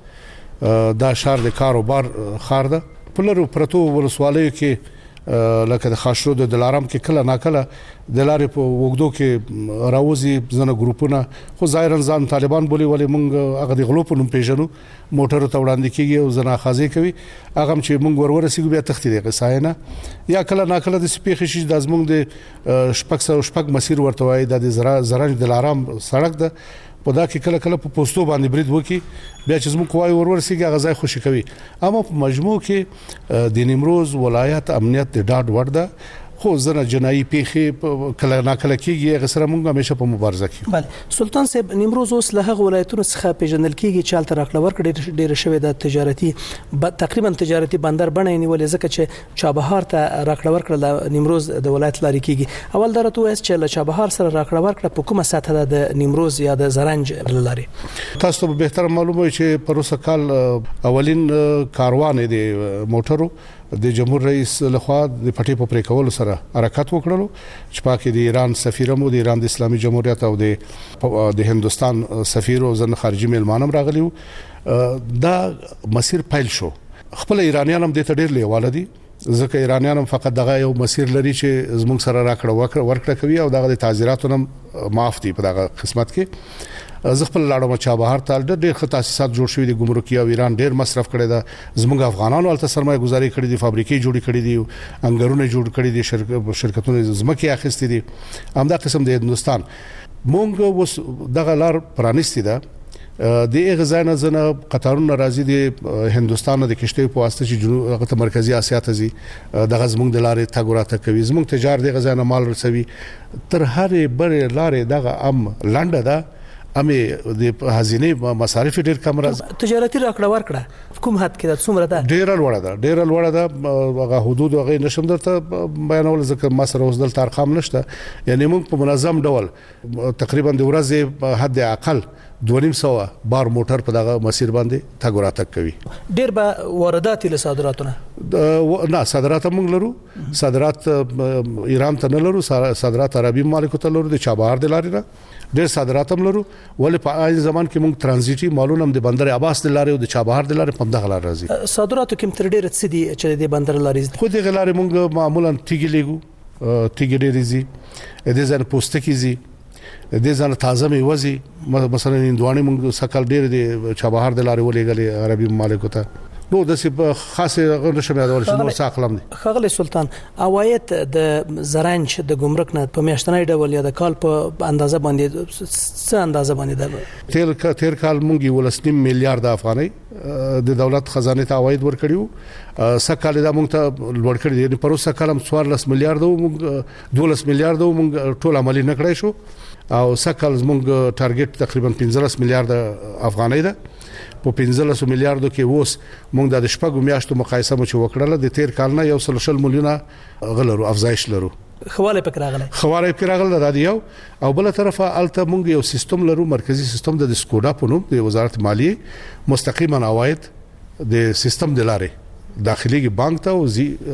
دا شهر د کاروبار خار ده. په لرو پرتو ولسوالیو کې لکه د خاشرو د دلارام کې کله ناکله د لارې په وګدو کې راوځي ځنه ګروپونه، خو ظاهرا ځان طالبان بولی ولې مونږ هغه د غلو په نوم پیژنو، موټر ته وړاندې کیږي او ځنه خازي کوي، هغه چې مونږ ورورسیږو بیا تختی دی قصاینه یا کله ناکله د سپیخ شي د ازمنګ د شپږ سو شپږ مسیر ورته وای د زرنج دلارام سړک ده، په دا کې کله کله په پوسټو باندې برید وکي، بیا چې زموږ قوای ورورسیږي غزای خوشی کوي. اما په مجموع کې د نیمروز ولایت امنیت د ډاډ وړ ده، خو زنه جنایي پیخي کله ناکله کیږي، غسر مونږ همیشه په مبارزه کې. بله سلطان صاحب، نیمروز اوس له هغه ولایتونو څخه پیژندل کیږي چې الته راکړه ورکړه ډیره شوې ده، تجارتي تقریبا تجارتي بندر بڼه نیولې، ځکه چې چابهار ته راکړه ورکړه نیمروز د ولایت لاري کیږي. اول درته وایي چې له چابهار سره راکړه ورکړه په کومه سطح ده د نیمروز یا د زرنج لاري؟ تاسو ته به بهتر معلومه وي چې پروسه کال اولین کاروان دی موټرو د جمهور رئیس لخوا د پټي په پرې کولو سره حرکت وکړلو چې پاکي د ایران سفیر مو د ایران د اسلامي جمهوریت او د د هندستان سفیر او ځن خارجي ملمانم راغلیو. دا مسیر پیل شو. خپل ایرانیان هم د تډیر لیواله دي، ځکه ایرانیان هم فقط دغه یو مسیر لري چې زموږ سره راکړه ورکړه کوي او دغه د تعزیراتو هم معاف دي په دغه قسمت کې. زه خپل لاړم چابهار ته، ډېر ښه تاسیسات جوړ شوي دي، ګمرکي او ایران ډېر مصرف کړي ده، زموږ افغانانو الته سرمایه گذاري کړې دي، فابریکې جوړې کړې دي، انګرونه جوړ کړي دي، شرکتونه زمکه اخیستې دي. همدا قسم د هندستان مونږ اوس دغه لار پرانیستي ده. د غزانه زنه قطارونه راځي د هندستان د کشته په واسطه چې جنوب هغه مرکزی اسیا ته ځي، د غزمنګ د لارې تګوراته کوي، زموږ تجار د غزانه مال رسوي تر هرې بر لارې دغه ام لنډه ده، امي د هزینه مصارف ډیر کم راځي. تجارتي راکړه ورکړه کوم حد کې ده؟ څومره ده؟ ډیر لوړه ده، ډیر لوړه ده. هغه حدود هغه نشم درته بیانول ځکه ما سره اوس دلته ارقام نشته. یعنی موږ په منظم ډول تقریبا د ورځې حد اقل دوه نیم سو بار موټر په دغه مسیر باندې تګوراتک کوي. ډیر به واردات له صادراتونه؟ نه، صادرات موږ لرو، صادرات ایران ته نه لرو، صادرات عربي مملکتو ته لرو، د چابهار د لارې نه ډیر صادرات هم لرو، ولې په آی زمان کې موږ ترانزیټي مالونه هم د بندر عباس د لارې او د چابهار د لارې په دغه لار راځي. صادراتو کې تر ډیر څه دي چې د بندر لارې خو د لارې موږ معمولا تیګي لګو، تیګي ډېرې زی د ځان پوسټکی زی د ځان تازه میوزي، مثلا هندوانه موږ سکل ډېر د چابهار د لارې ولېګلې عربي مملکتو ته. نو د څه خاصه نشم یادول چې نور ساقلم دي. خغلی سلطان، عواید د زرنج د ګمرک نه په میاشتنۍ ډول یا د کال په اندازه باندې څه اندازه باندې ده؟ تیر تیر کال مونږ ولسنیم میلیارډ افغانۍ د دولت خزانه ته عواید ورکړیو. سکه دا مونږ ته لوړ کړی دی، پروسه کلم څوارلس میلیارډ او مونږ دولس میلیارډ او مونږ ټول عملی نکړای شو، او سکه مونږ ټارګټ تقریبا پنځلس میلیارډ افغانۍ ده. په پنځلس میلیارډو کې اوس موږ د شپږو میاشتو مقایسه مو چې وکړله د تیر کال نه یو سل شل میلیونه غلرو افزایش لرو. خواله پک راغله خواله پک راغله د یو او بل طرفه الته موږ یو سیستم لرو، مرکزی سیستم د سکوډا په نوم د وزارت مالیه مستقیما عواید د سیستم د لارې داخلي بانک ته او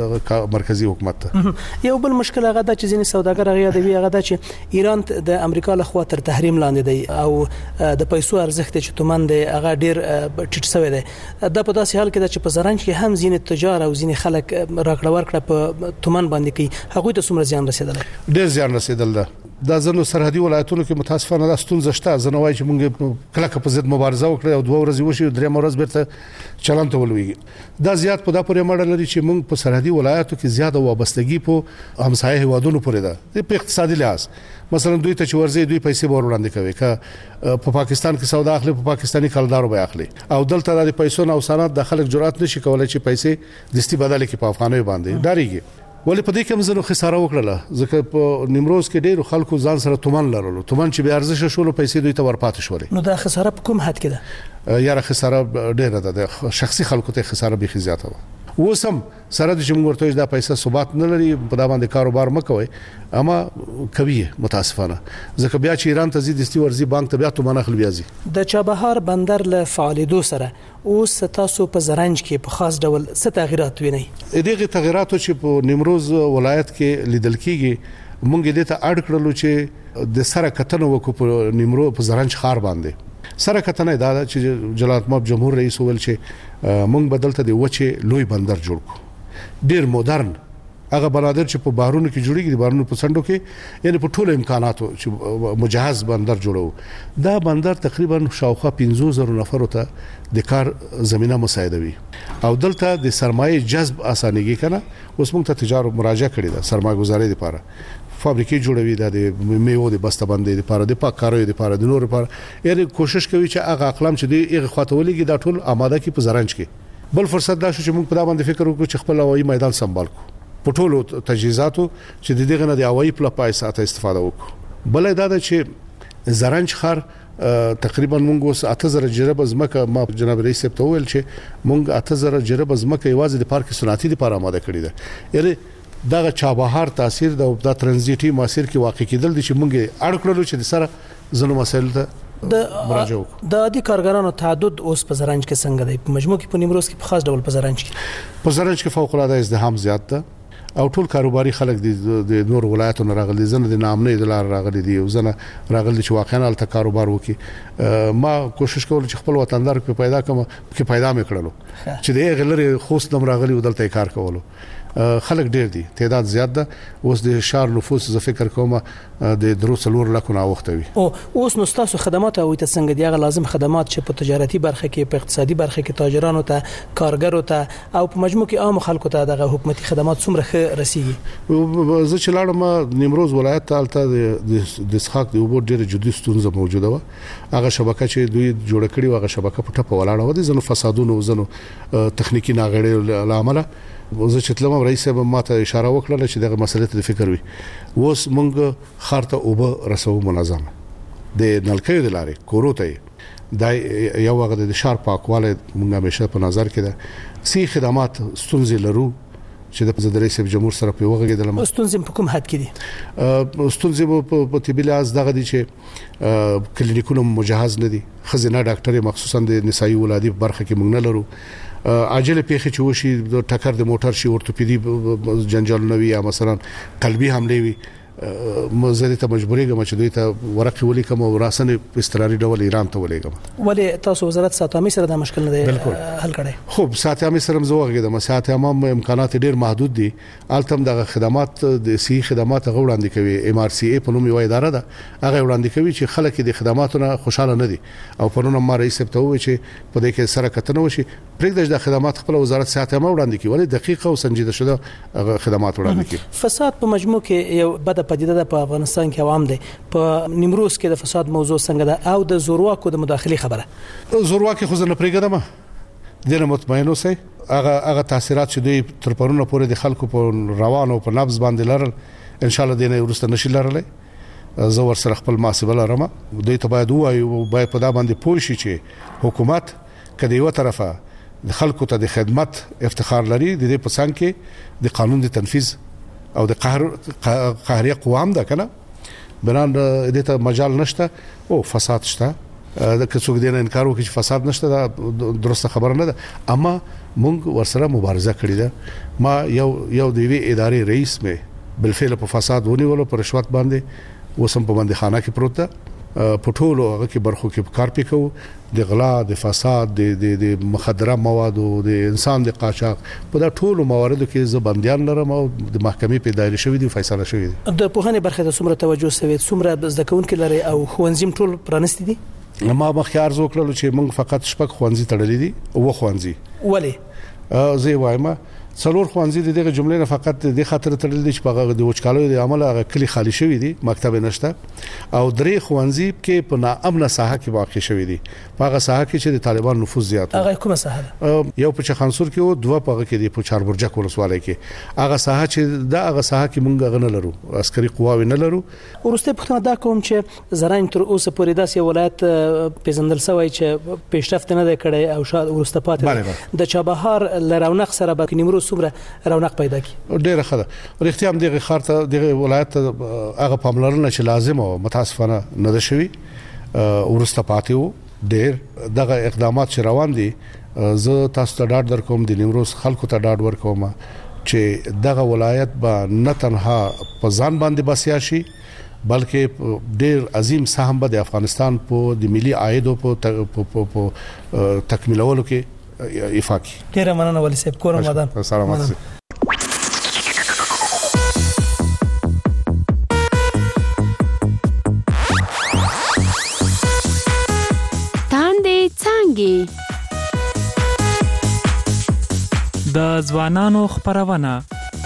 مرکزی حکومت ته. یو بل مشکل هغه د چې ځینې سوداګر هغه د وی هغه د چې ایران د امریکا له خوا تر تحریم لاندې دی او د پیسو ارزښت چې تومن دی هغه ډیر ټیټ شوی دی. دا په داسې حال کې چې په زرنج کې هم ځینې تجار او ځینې خلک راکړه ورکړه په تومن باندې کوي، هغه ته څومره زیان رسیدل؟ ډیر زیان رسیدل ده. د ځنو سرحدي ولایتونو کې متاسفانه د ستونزه شته زنوای چې موږ کله په ضد مبارزه وکړه او دوه ورځې وشي درې ورځې بیرته چلن ته ولوي دا زیات په دا پورې مړ لري چې موږ په سرحدي ولایتو کې زیاته وابستګي په همسایه هیوادونو پورې ده په اقتصادي لحاظ مثلا دوی ته چې ورځي دوی پیسې ور وړاندې کوي که په پاکستان کې سودا اخلي په پاکستاني کلدارو به اخلي او دلته د پیسو او صنعت د خلک جرأت نشي کولای چې پیسې دستي بدل کې په افغاني باندې ډاریږي ولې په دې کې هم زنو خساره وکړه ځکه په نیمروز کې ډېر خلکو ځان سره تومن لرلو تومن چې به ارزش شول پیسې دوی ته ورپاتې شولې نو دا خساره په کوم حد کې ده یاره خساره ډېره ده د شخصي خلکو ته خساره به زیاته و وسم سره د جمهور ته دا پیسې ثبات نه لري په دا باندې کاروبار مکوي اما کوي متاسفانه ځکه بیا چې ایران ته زی دستي ورزي بانک ته بیا تو منخل بیازي د چابهار بندر له فعالیدو سره اوس تاسو په زرنج کې په خاص ډول څه تغیرات وینئ دغه تغیرات چې په نیمروز ولایت کې لیدل کیږي مونږ دې ته اډ کړلو چې د سره کتنو وکړو په نیمرو په زرنج خار باندې سره کتنه دا چې جلالت ماب جمهور رئیس ول چې مونږ بدلته دی وچه لوی بندر جوړ کو ډیر مدرن هغه بنادر چې په بارونو کې جوړیږي د بارونو په سندو کې یعنی په ټولو امکاناتو چې مجهز بندر جوړو دا بندر تقریبا شاوخوا پنځه زره نفر ته د کار زمينه مساعدوي او دلته د سرمایه جذب اسانيږي کنه اوس موږ ته تجارت مراجعه کړې ده سرمایه گذاري لپاره فابریکې جوړوي د میوه د بسته‌بندۍ لپاره د پاککاریو لپاره د نور لپاره یعنی کوشش کوي چې هغه اقلام چې دی هغه خاطولېږي دا ټول آماده کی په زرنج کې بل فرصت دا شو چې موږ په دا باندې فکر وکړو چې خپل هوایي میدان سمبال کو په ټولو تجهیزاتو چې د دغه نه د هوایي پلاپای ساته استفاده وکړو بل دا چې زرنج خار تقریبا مونږ اوس اته زره جرب زمکه ما جناب رئیس ته ویل چې مونږ اته زره جرب زمکه یوازې د پارک صنعتي لپاره آماده کړی ده یعنی دغه چابهار تاثیر د د ترانزیټي ماسیر کې واقع کېدل دي چې مونږه اړ کړلو چې د سره زنو مسایل ته د مراجعه د عادي کارګرانو تعدد اوس په زرنج کې څنګه دی په مجموع کې په نیمروز کې په خاص ډول په زرنج کې په زرنج کې فوق العاده ازدحام زیات ده او ټول کاروباري خلک د نور ولایتونو راغلي زنه د نامنې د لار راغلي دي او زنه راغلي چې واقعا الته کاروبار وکي ما کوشش کول چې خپل وطندار په پیدا کوم کې پیدا مې کړلو چې د غلري خوست نم راغلي ودلته کار کولو خلک ډیر دي تعداد زیات ده اوس د شهر نفوس ز فکر کوم د درو څلور لکه نا وخت وي او اوس نو تاسو خدمات او ته څنګه دیغه لازم خدمات چې په تجارتي برخه کې په اقتصادي برخه کې تاجرانو ته کارګرو ته او په مجموع کې عام خلکو ته دغه حکومتي خدمات څومره ښه رسیږي زه چې لاړم نیمروز ولایت ته الته د اسحاق د وبو ډیر جدي ستونزه موجوده و هغه شبکه چې دوی جوړ کړي و هغه شبکه په ټپه ولاړه و دي زنو فسادونو زنو تخنیکی ناغړې لامل وزه چې تلم رئیس صاحب ماته اشاره وکړه چې دغه مسلې ته فکر وي وس مونږ خارته اوبه رسو منظم د نلکې د لارې کوروته د یو وخت د شار پاکواله مونږ همیشه په نظر کې ده سی خدمات ستونزې لرو چې د پزدري صاحب جمهور سره په وګه کېدل ستونزې په کوم حد کې دي ستونزې په طبي لحاظ دغه دي چې کلینیکونو مجهز نه دي خزینه ډاکټر مخصوصا د نسایي ولادي برخه کې مونږ نه لرو عاجل پیښه چې وشي د ټکر د موټر شي اورتوپیدي جنجال نوي یا مثلا قلبي حمله وي مزه ته مجبورې کوم چې دوی ته ورقه ولیکم او راسنه استراري ډول ایران ته ولیکم ولې تاسو وزارت ساتامي سره د مشکل نه دی حل کړی خب ساتامي سره مزوغه د ساتامي امکانات ډیر محدود دي التم د خدمات د سی خدمات غوړاندې کوي ام ار سی ای په نوم یو اداره ده هغه وړاندې کوي چې خلک د خدماتونو خوشاله نه دي او په نوم ما رئیس ته وایي چې په دې کې سره کتنه وشي پرېږدي د خدمات خپل وزارت ساتامي وړاندې کوي ولې دقیق او سنجیده شوه خدمات وړاندې کوي فساد په مجموع کې یو بد پدیده ده په افغانستان کې عوام دي په نیمروز کې د فساد موضوع څنګه ده او د زورواکو د مداخلي خبره زورواکي خو زنه پرېږدم دنه مطمئن اوسئ هغه هغه تاثیرات چې دوی تر پرونه پورې د خلکو په روان او په نبض باندې لرل ان شاء الله دینه ورسته نشي لرلای زه ور سره خپل محاسبه لرم دوی ته باید وایو باید په دا باندې پوه شي چې حکومت کدی یو طرفه د خلکو ته د خدمت افتخار لري د دې په څنګ کې د قانون د تنفيذ او د قهر قهري قوام ده کنه بنان دې ته مجال نشته او فساد شته د کڅوګ دینه انکار وکړي چې فساد نشته دا درسته خبره نه ده اما مونږ ورسره مبارزه کړې ده ما یو یو د وی ادارې رئیس مې بالفعل په فساد ونیولو پر رشوت باندې وسم په باندې خانه کې پروت ده په ټولو هغه کې برخو کې کار پکو د غلا د فساد د د مخدره موادو د انسان د قاچاق په دا ټولو مواردو کې زبنديان لرم او د محکمې په دایره شوې دي فیصله شوې دي. د پوهنې برخه د څومره توجه سوي څومره زده کوونکي لري او ښوونځي ټول پرانستي دي؟ ما مخکې عرض وکړل چې موږ فقط شپږ ښوونځي تړلې دي او ښوونځي ولې زه وایم څلور ښوونځي د دغه جملې نه فقط د خاطر تړل دي چې په د وچکالو د عمل هغه کلی خالی شوی دي مکتب نشته او درې ښوونځي کې په ناامنه ساحه کې واقع شوی دي په هغه ساحه کې چې د طالبان نفوذ زیات هغه کومه ساحه یو په چخانسور کې او دوه په هغه کې د پوچار برجک ولسوالۍ کې هغه ساحه چې دا هغه ساحه کې مونږ غنه لرو عسکري قواوی نه لرو. ورسته پښتنه دا کوم چې زراین تر اوسه پورې داسې ولایت پیژندل شوی چې پیشرفت نه دی کړی او شاید ورسته پاتې د چابهار لرونق سره به نیمرو څومره رونق پیدا کی ډیره خده رښتیا هم دغه خار ته دغه ولایت هغه پاملرنه چې لازم او متاسفانه نه ده شوی ورسته پاتې وو ډیر دغه اقدامات چې روان دي زه تاسو ته ډاډ درکوم د نیمروز خلکو ته ډاډ ورکوم چې دغه ولایت به نه تنها په ځان باندې بسیا شي بلکې ډیر عظیم سهم به د افغانستان په د ملي عاید په تکمیلولو کې افاقي. ډیره مننه ولي صاحب کورم ودان. سلامات. تاندې څانګې د ځوانانو خبرونه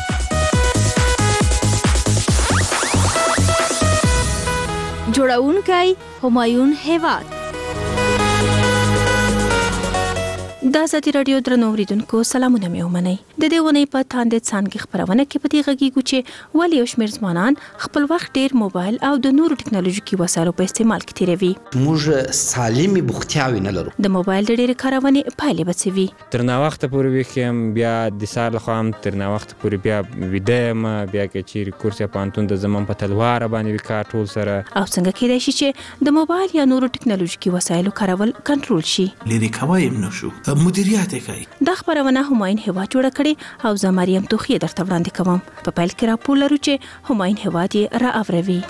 جوړونکی همایون هیواد. د ازادي رادیو درنو اوریدونکو سلامونه مې ومنئ. د دې ونې په تاندې څانګې خبرونه کې په دې غږیږو چې ولې یو شمېر ځوانان خپل وخت ډیر موبایل او د نورو ټکنالوژیکي وسایلو په استعمال کې تیروي. موږ سالمې بوختیاوې نه لرو. د موبایل د ډېرې کارونې پایلې به څه وي؟ تر ناوخته پورې ویښ یم، بیا د سهار لخوا هم تر ناوخته پورې بیا ویده یم، بیا که چیرې کورس یا پوهنتون ته ځم په تلواره باندې وي کار ټول سره. او څنګه کیدای شي چې د موبایل یا نورو ټکنالوژیکي وسایلو کارول کنټرول شي؟ لرې کوای هم نشو مدیریت کوي. دا خبرونه همایون هیواد جوړ کړي او زه مریم توخی درته وړاندې کوم. په پیل کې راپور لرو چې همایون هیواد یې را اوروي.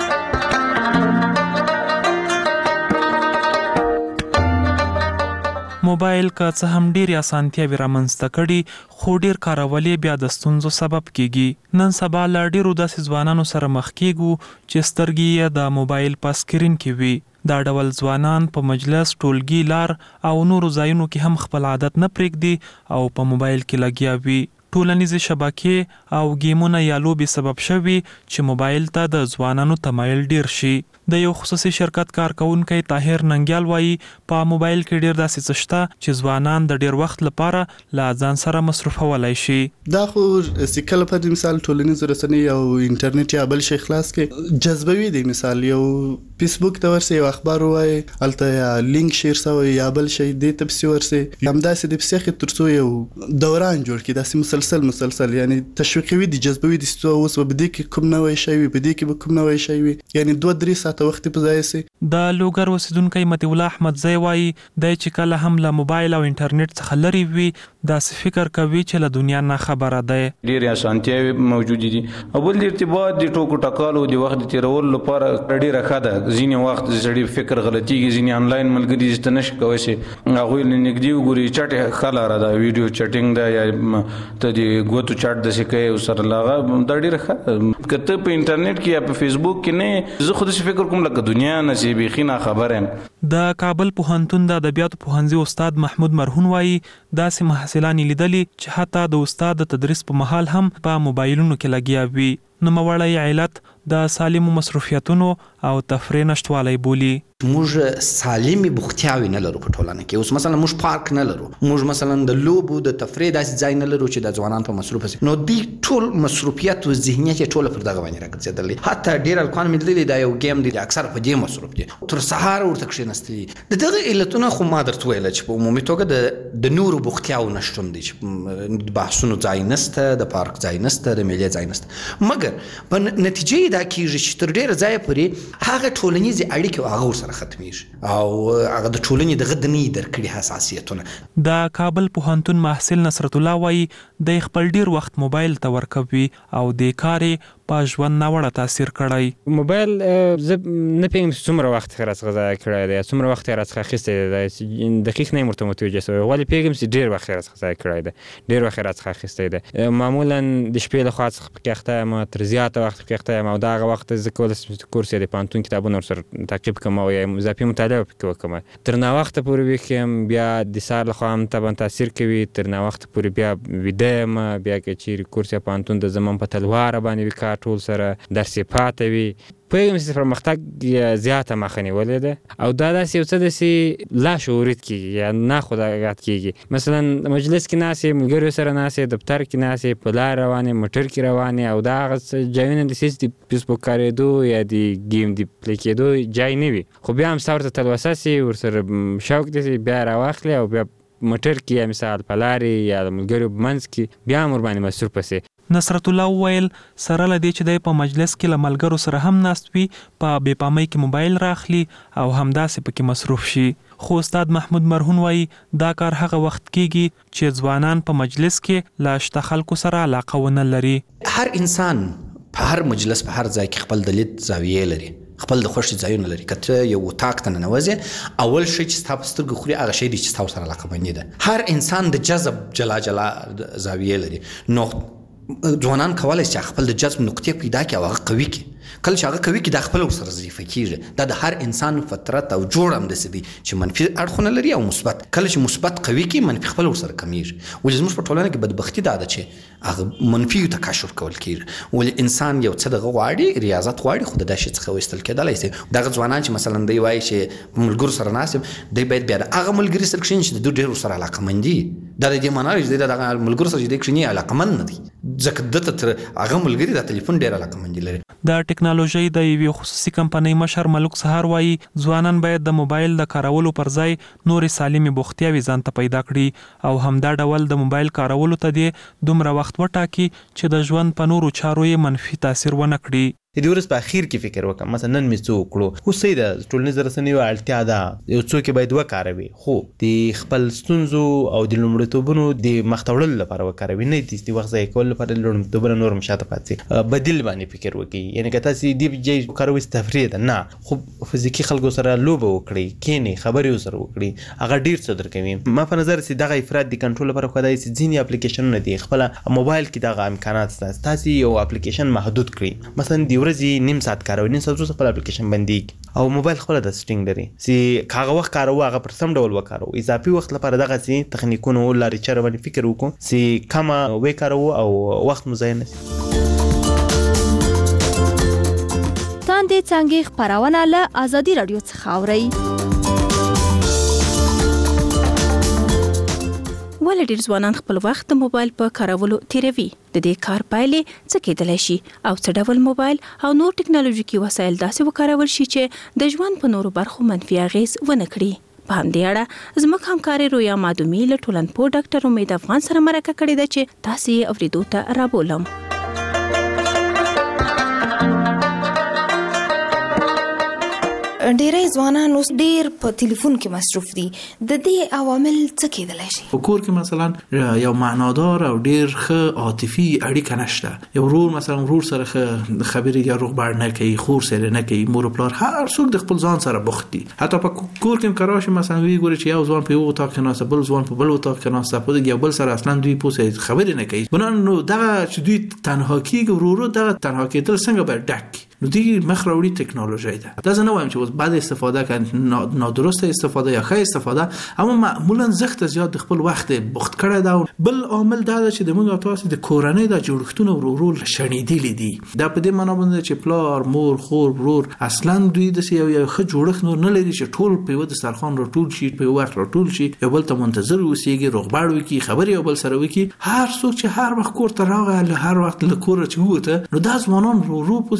موبایل که څه هم ډېرې اسانتیاوې رامنځته کړي خو ډېر کارول یې بیا د ستونزو سبب کیږي. نن سبا له ډېرو داسې ځوانانو سره مخ کیږو چې سترګې یې د موبایل په سکرین کې وي. دا ډول ځوانان په مجلس، ټولګي، لار او نورو ځایونو کې هم خپل عادت نه پرېږدي او په موبایل کې لګیا وي. ټولنیزې شبکې او گیمونه یا لوبې سبب شوي چې موبایل ته د ځوانانو تمایل ډیر شي. د یو خصوصي شرکت کارکونکي طاهر ننګیال وایي په موبایل کې ډیر داسې څه شته چې ځوانان د ډیر وخت لپاره لا ځان سره مصرفولای شي. دا خو سکل په مثال ټولنیز رسنۍ او انټرنیټ یا بل شي خلاص کې جذبوي دي. مثال یو فیسبوک ته ورسې یو اخبار وایي الته یا لینک شیر سوی یا بل شي دې تبسي ورسې هم داسې د پسخه ترڅو یو دوران جوړ کړي داسې مسلسل مسلسل یعنی تشویقوي دي جذبوي دي ستو اوس په دې کې کوم نوې شي وي په دې کې به کوم نوې شي وي یعنی دوه درې ساعت وخت په ځای سي. د لوګر اوسیدونکو متي الله احمد زوی وایي د چې کله هم له موبایل او انټرنیټ څخه لري وي دا فکر کوي چې له دنیا نه خبره ده. ډېر اسانتیاوې موجود دي او بل د ارتباط د ټوکو ټکالو د وخت تیرول لپاره ډېر ښه ده. ځینې وخت زړی فکر غلطيږي، ځینې انلاین ملګري چې نش کوي شي هغه نږدې وګوري چټ خلاره ده ویډیو چټینګ ده یا ته د ګوتو چټ د شي کوي سره لاغه د ډېر ښه کته په انټرنیټ کې یا په فیسبوک کې نه زه خود فکر کوم لکه دنیا نصیبې خینه خبره. د کابل پوهنتون د ادبیاتو پوهنځي استاد محمود مرهون وایي داسې محصلان لیدلي چې حتی د استاد د تدریس په مهال هم په موبایلونو کې لګیا وي. نو موړی علت د سالمو مصرفیتونو او تفریح نشټوالی بولی. موږ سالمې بوختیاوې نه لرو په ټولنه کې. اوس مثلا موږ پارک نه لرو، موږ مثلا د لوبو د تفریح داسې ځای نه لرو چې د ځوانان په مصروف شي. نو دی ټول مصروفیت او ذهنیت ټول پر دغه باندې راګرځېدلې. حتی ډېر الکوان مې لیدلي دا یو گیم دی اکثر په دې مصروف دي تر سهار ورته کښېنستلي. د دغه علتونه خو ما درته ویله چې په عمومي توګه د د نورو بوختیاو نشتون دی چې د بحثونو ځای نشته، د پارک ځای نشته، د میلې ځای نشته. مګر په نتیجې دا کېږي چې تر ډېره ځایه پورې هغه ټولنیزې اړیکې هغه ورسره ختمېږي او هغه د ټولنې دغه د نه یې درکړي حساسیتونه. د کابل پوهنتون محصل نصرت الله وایي د خپل ډیر وخت موبایل ته ورکوي او د کار په ژوند ناوړه تاثیر کړی. موبایل زه نه پېږم څومره وخت راڅخه ضایع کړی دی، څومره وخت راڅخه اخیستی دی، دقیق نه یم ورته متوجه شوی، ولې پېږم چې ډېر وخت راڅخه ضایع کړی دی، ډېر وخت راڅخه اخیستی دی. معمولا د شپې لخوا څخه پکې اخته یم، تر زیاته وخت پکې اخته یم او د هغه وخت زه کولی شم چې کورس یا د پوهنتون کتابونه ورسره تعقیب کړم او یا اضافي مطالعه پکې وکړم. تر ناوخته پورې ویښ یم، بیا د سهار لخوا هم طبعا تاثیر کوي، تر ناوخته پورې بیا ویده یم، بیا که چیرې کورس یا پوهنتون د زمون په تلواره باندې وي کار ټول سره درس یې پاته وي. پوهېږم چې پرمختګ زیاته مخه نیولې ده او دا داسې یو څه داسې لاشعوري کېږي یا ناخودآګاه کېږي. مثلا مجلس کې ناست یې، ملګریو سره ناست یې، دفتر کې ناست یې، په لار روان یې، موټر کې روان یې او دا هغه ځایونه داسې چې د فیسبوک کارېدو یا د ګیم د پلی کېدو ځای نه وي، خو بیا هم ستا ورته تلوسه سي، ورسره شوق دي بیا راواخلې او بیا موټر کې یا مثال په لارې یا د ملګریو په منځ کې بیا هم ورباندې مصروفه سي. نصرت الله وویل سره له دې چې دی په مجلس کې له ملګرو سره هم ناست وي، په بې پامۍ کې موبایل راخلي او همداسې پکې مصروف شي. خو استاد محمود مرهون وایي دا کار هغه وخت کېږي چې ځوانان په مجلس کې له شته خلکو سره علاقه ونه لري. هر انسان په هر مجلس په هر ځای کې خپل د لید زاویې لري، خپل د خوښې ځایونه لري. که ته یو اتاق ته ننوځې، اول شی چې ستا په سترګو خوري هغه شی دی چې ستا ورسره علاقه‌مندي ده. هر انسان د جذب جلا جلا زاویې لري، نو ځوانان کولی شي خپل د جذب نقطې پیدا کړي او هغه قوي کړي. کله چې هغه قوي کړي دا خپله ورسره ضعیفه کېږي. دا د هر انسان فطرت او جوړ همداسې دی چې منفي اړخونه لري او مثبت. کله چې مثبت قوي کړي منفي خپله ورسره کمیږي. ولې زموږ په ټولنه کې بدبختي دا ده چې هغه منفي تکاشف کول کېږي. ولې انسان یو څه دغه غواړي، ریاضت غواړي، خو د دې شي څخه وایستل کېدلی شي. دغه ځوانان چې مثلا دی وایي چې ملګرو سره ناست یم، دی باید بیا د هغه ملګري سره کښېني چې د دوی ډېر ورسره علاقه‌مند دي. دا د دې معنا لري چې دی د دغه ملګرو سره چې دی کښېني علاقه‌مند نه دی، ځکه ده ته تر هغه ملګري د ټلیفون ډېر علاقه‌مندي لري. د ټکنالوژۍ د یوې خصوصي کمپنۍ مشر ملک سهار وایي ځوانان باید د موبایل د کارولو پر ځای نورې سالمې بوختیاوې ځان ته پیدا کړي او همدا ډول د موبایل کارولو ته دې دومره وخت وټاکي چې د ژوند په نورو چارو یې منفي تاثیر ونه کړي. د ورځ په اخیر کې فکر وکړم مثلا نن مې څه وکړو، خو څه ده ټولنیز رسنیو اړتیا ده، یو څوک باید وکاروي، خو د خپل ستونزو او د لومړیتوبونو د مخته وړلو لپاره وکاروي، نه د وخت ضایع کولو لپاره د لومړیتوبونه نور هم شاته پاتې بدیل باندې فکر وکړي. یعنې که تاسې دې ځای وکاروئ تفریح ده، نه خو فزیکي خلکو سره لوبه وکړئ، کښېنئ، خبرې ورسره وکړئ، هغه ډېر څه درکوي. ما په نظر چې دغه افراد د کنټرول لپاره خو داسې ځینې اپلیکیشنونه دي خپله موبایل کې دغه امکانات شته، تاسې یو اپلیکیشن محدود کړئ، مثلا د ورځې نیم ساعت کاروي، نیم ساعت وروسته خپل اپلیکیشن بندېږي او موبایل خپله د سټینګ لري چې که هغه وخت کاروو هغه پر سم ډول وکاروو. اضافي وخت لپاره دغسې تخنیکونو لارې چارې باندې فکر وکړو چې کمه وکاروو او وخت مو ضایع نه شي. تاندې څانګې خپرونه له ازادي راډیو څخه اورئ. ولې ډېر ځوانان خپل وخت د موبایل په کارولو تیروي؟ د دې کار پایلې څه کېدلی شي او څه ډول موبایل او نور ټکنالوژیکي وسایل داسې وکارول شي چې د ژوند په نورو برخو منفي اغېز ونه کړي؟ په همدې اړه زموږ همکارې رویا مادومي له ټولنپوه ډاکټر امید افغان سره مرکه کړې ده چې تاسې یې اورېدو ته رابولم. ډېری ځوانان اوس ډېر په ټلیفون کې مصروف دي، د دې عوامل څه کېدلی شي؟ په کور کې مثلا یو معنادار او ډېر ښه عاطفي اړیکه نشته، یو ورور مثلا ورور سره ښه خبرې یا روغبړ نه کوي، خور سره نه کوي، مور او پلار هر څوک د خپل ځان سره بوخت دي. حتی په کور کې هم که راشي مثلا وګوري چې یو ځوان په یو اتاق کې ناسته، بل ځوان په بل اتاق کې ناسته، په یو بل سره اصلا دوی پوسه خبرې نه کوي. بنان نو دغه چې دوی تنها کېږي، ورورو دغه تنها کېدل څنګه باید ډک نو دیگه مخ راوړي ټکنالوژي ده. دا زه نه وایم چې بعد استفاده کړي نادرسته استفاده یا ښه استفاده، اما معمولا زخت زیات د خپل وخت بوخت کړی دا. بل عامل دا چې د موږ تاسو د کورنۍ د جوړښتونو ورورول شنیدلې دي. دا په دې معنی باندې چې پلار، مور، خور، ورور اصلا دوی د یو یو ښه جوړښت نور نه لري چې ټول په یو دسترخوان راټول شي، په یو وخت راټول شي، یو بل ته منتظر اوسېږي، روغبړ وکړي، خبرې یو بل سره وکړي. هر څوک چې هر وخت کور ته راغی، هر وخت له کوره چې ووته، نو دا ځوانان ورو ورو پوسه داسې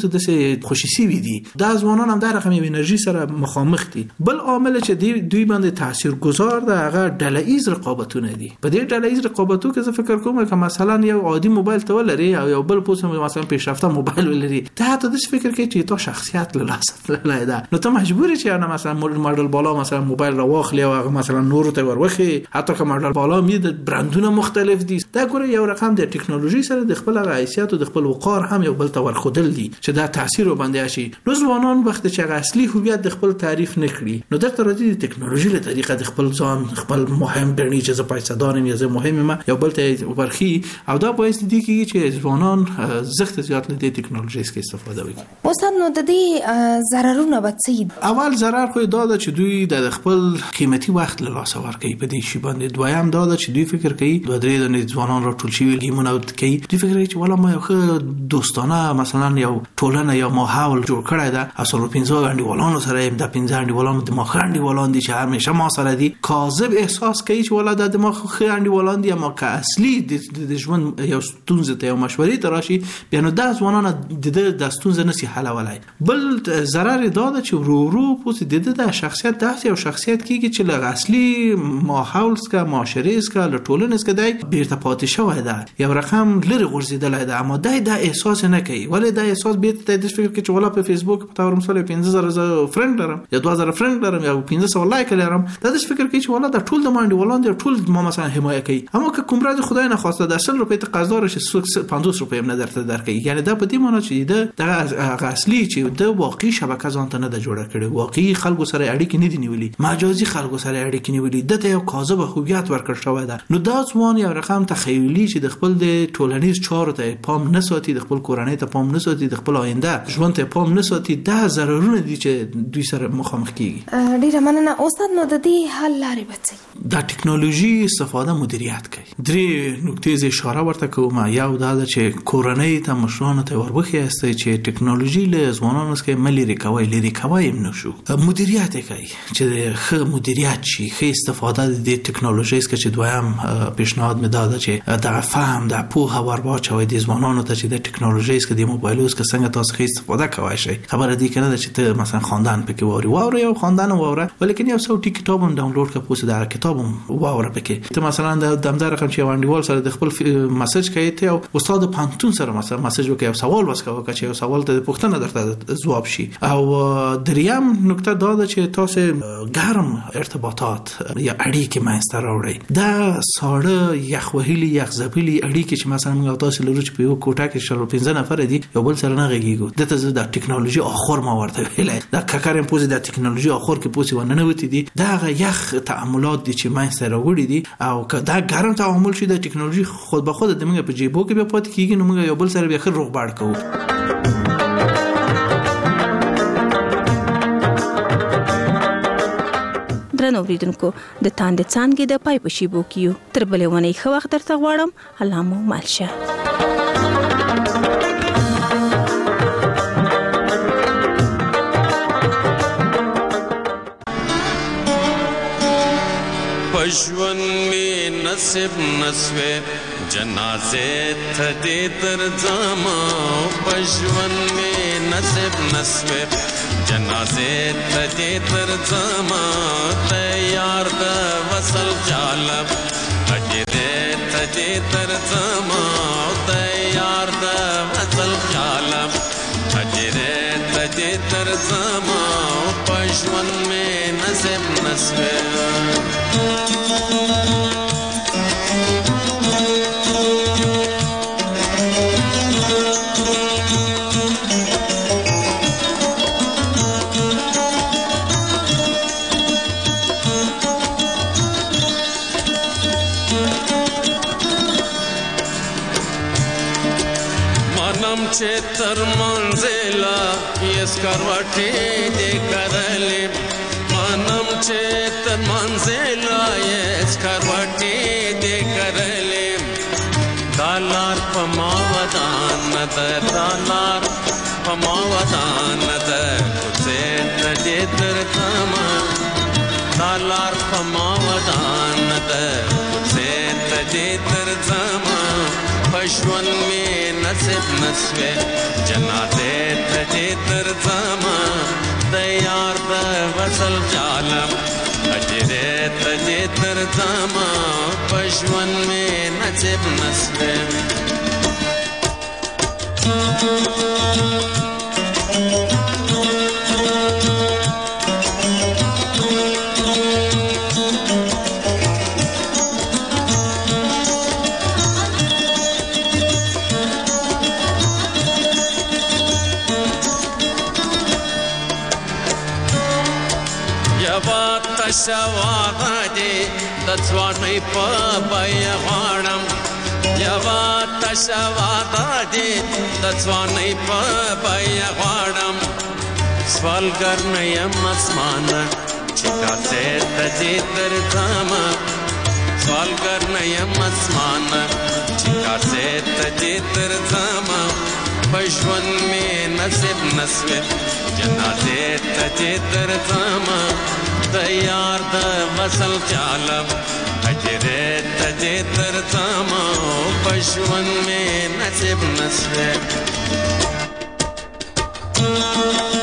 چې خوشي سوي دي دا ځوانان هم د رقم انرژي سره مخامخ دي. بل عامل چې دوی باندې تاثیرګذار ده هغه ډله‌ایز رقابتونه دي. په دې ډله‌ایز رقابتو کې زه فکر کوم چې مثلا یو عادي موبایل ته ولري او یو بل پوسه مثلا پیشرفته موبایل ولري ته ته د فکر کې چې تو شخصیت له لاس له ده نو ته مجبور چې انا مثلا ماډل بالا مثلا موبایل را واخلې او مثلا نور ته وروخي حتی که ماډل بالا می د برندونه مختلف دي دا ګوره یو رقم د ټکنالوژي سره د خپل حیثیت او د خپل وقار هم یو بل ته ورخدل دي چې دا تاثیر وباندې شي. نو ځوانان وخت چې اصلي هویت د خپل تعریف نکړي نو د تر دې د ټکنالوژي له طریقه د خپل ځان خپل مهم ګڼي چې زه پیسې دارم یا زه مهم ما یو بل ته ورخي او دا باعث دي چې ځوانان زخت زیات له ټکنالوژي څخه استفاده وکړي. استاد نو د دې ضررونه به څه؟ اول ضرر خو دا ده چې دوی د خپل قیمتي وخت له لاسه ورکوي په دې شی باندې. دویم دا ده چې دوی فکر کوي دوه درې د ځوانان را ټول شي گیمونه کوي دوی فکر کوي چې ولا ما یو ښه دوستانه مثلا یو ټولنه یا ماحول جوړ کړی ده اصل پنځه غنډي ولانو سره د پنځه غنډي ولانو د مخاندي ولان دي چې همیشه ما سره دي کاذب احساس کوي چې ولا د دماغ خاندي ولان دي اما که اصلي د ژوند یو ستونزه ته یو مشورې تراشي بیا نو د ځوانانو د د ستونزه نسی حلولای. بل ضرر دا ده چې ورو ورو پوس د د شخصیت داسې یو شخصیت کیږي چې له اصلي ماحول څخه معاشري څخه له ټولنې څخه دی بیرته پاتې شوی ده یو رقم لري غورځیدلی ده اما دای دا احساس نه کوي ولې دا احساس بیرته د فکر کې چې ولا په فیسبوک په تور مثلا پنځه زره فرند لرم یا دوه زره فرند لرم یا پنځه سوه لایک لرم دا د فکر کې چې ولا دا ټول د مانډي ولاندې ټول ما مثلا حمایت کوي اما که کوم راز خدای نه خواسته د اصل روپې تقاضا راشي پنځوس روپۍ هم نه درته درکوي یعنی دا په دې معنی چې دا د اصلي چې د واقعي شبکه ځان ته نه د جوړه کړي واقعي خلکو سره اړیکې نه دي نیولې مجازي خلکو سره اړیکې نیولې دته یو کاذب هویت ورکړ شوی ده. نو دا ځوان یو رقم تخیلی چې د خپل د ټولنیز چارو ته پام نه ساتي د خپل کورنۍ ته پام نه ساتي د خپل آینده ژوند ته پام نه ساتي دا ضررونه دي چې دوی سره مخامخ کیږي. ډیره مننه استاد نو د دې حل لارې بچي دا ټکنالوژي استفاده مدیریت کوي. درې نکتې ز اشاره ورته کوم یو دا چې کورنۍ ته مشرانو ته وربخي است چې ټکنالوژي له ځوانانو څخه ملي ریکوي لري کوي نو شو مدیریت کوي چې ښه مدیریت شي ښه استفاده د ټکنالوژي څخه چې دویم پیشنهاد مې داده چې دا فهم د پوهه ورواچوي د ځوانانو ته چې د ټکنالوژي څخه د موبایلونو څخه څنګه تاسو ښه استفاده کوي شي خبره دي کنه چې ته مثلا خواندن پکې ووري ووري یو خواندن ووره ولیکن یو څو ټی کتاب هم ډاونلوډ کړه پوسه دا کتاب ووره پکې ته مثلا د دمدار رقم چې وانډیوال سره د خپل میسج کوي ته استاد پانتون سره مثلا میسج وکړي او سوال وسکوي چې یو سوال ته پوښتنه درته جواب شي. او دریم نکته دا ده چې تاسو ګرم ارتباطات یا اړیکې ماستر راوړي دا ساړه یخ وهلي یخ زبلي اړیکې چې مثلا موږ تاسو لرو چې په یو کوټه کې شل پنځه نفر دي یو بل سره نه غږیږو دته زه د ټکنالوژي اخر ما ورته ویلای دا ککرم پوزي د ټکنالوژي اخر کې پوسي ونه نوتی دي دا یخ تعاملات دي چې ماستر راوړي دي او که دا ګرم تعامل شي د ټکنالوژي خود به خود د موږ په جیبو کې به پاتې کیږي نو موږ یو بل سره به خیر روغ باړ کوو. درنو اوریدونکو د تاندې څانګې د پای په شیبو کیو تر بلې ونې خو وخت درته غواړم الله مو مالشه. پښون می نصیب نسوي جنازه ته تر ځما پښون می نصیب نسوي جنازه ته تر ځما تیار د وصل جالب اجه ته تر ځما تیار د وصل جالب اجه ته تر ځما پښون می نصیب نسوي چې تر منزلا یس کروټې دې کړلې مانم چې تر منزلا یس کروټې دې کړلې دالار پما ودان د دالار پما ودان د کوڅه دې تر تما دالار پما ودان د کوڅه دې تر تما پښون می نصیب نسوي جنازه ته تر ځما د یار د وصل جالم اجره تجه تر ځما پښون می نصیب نسبه شواغه دي د ځوانۍ په بیا غاړم یوا تشواغه دي د ځوانۍ په بیا غاړم سوالګر نه یم اسمانه چې کاسه تجې تر ځما سوالګر نه یم اسمانه چې کاسه تجې تر ځما پښون می نصیب نسوي جنازه تجې تر ځما د یار د وصل چالم اجره تجه تر ځما پښون می نصیب نسوي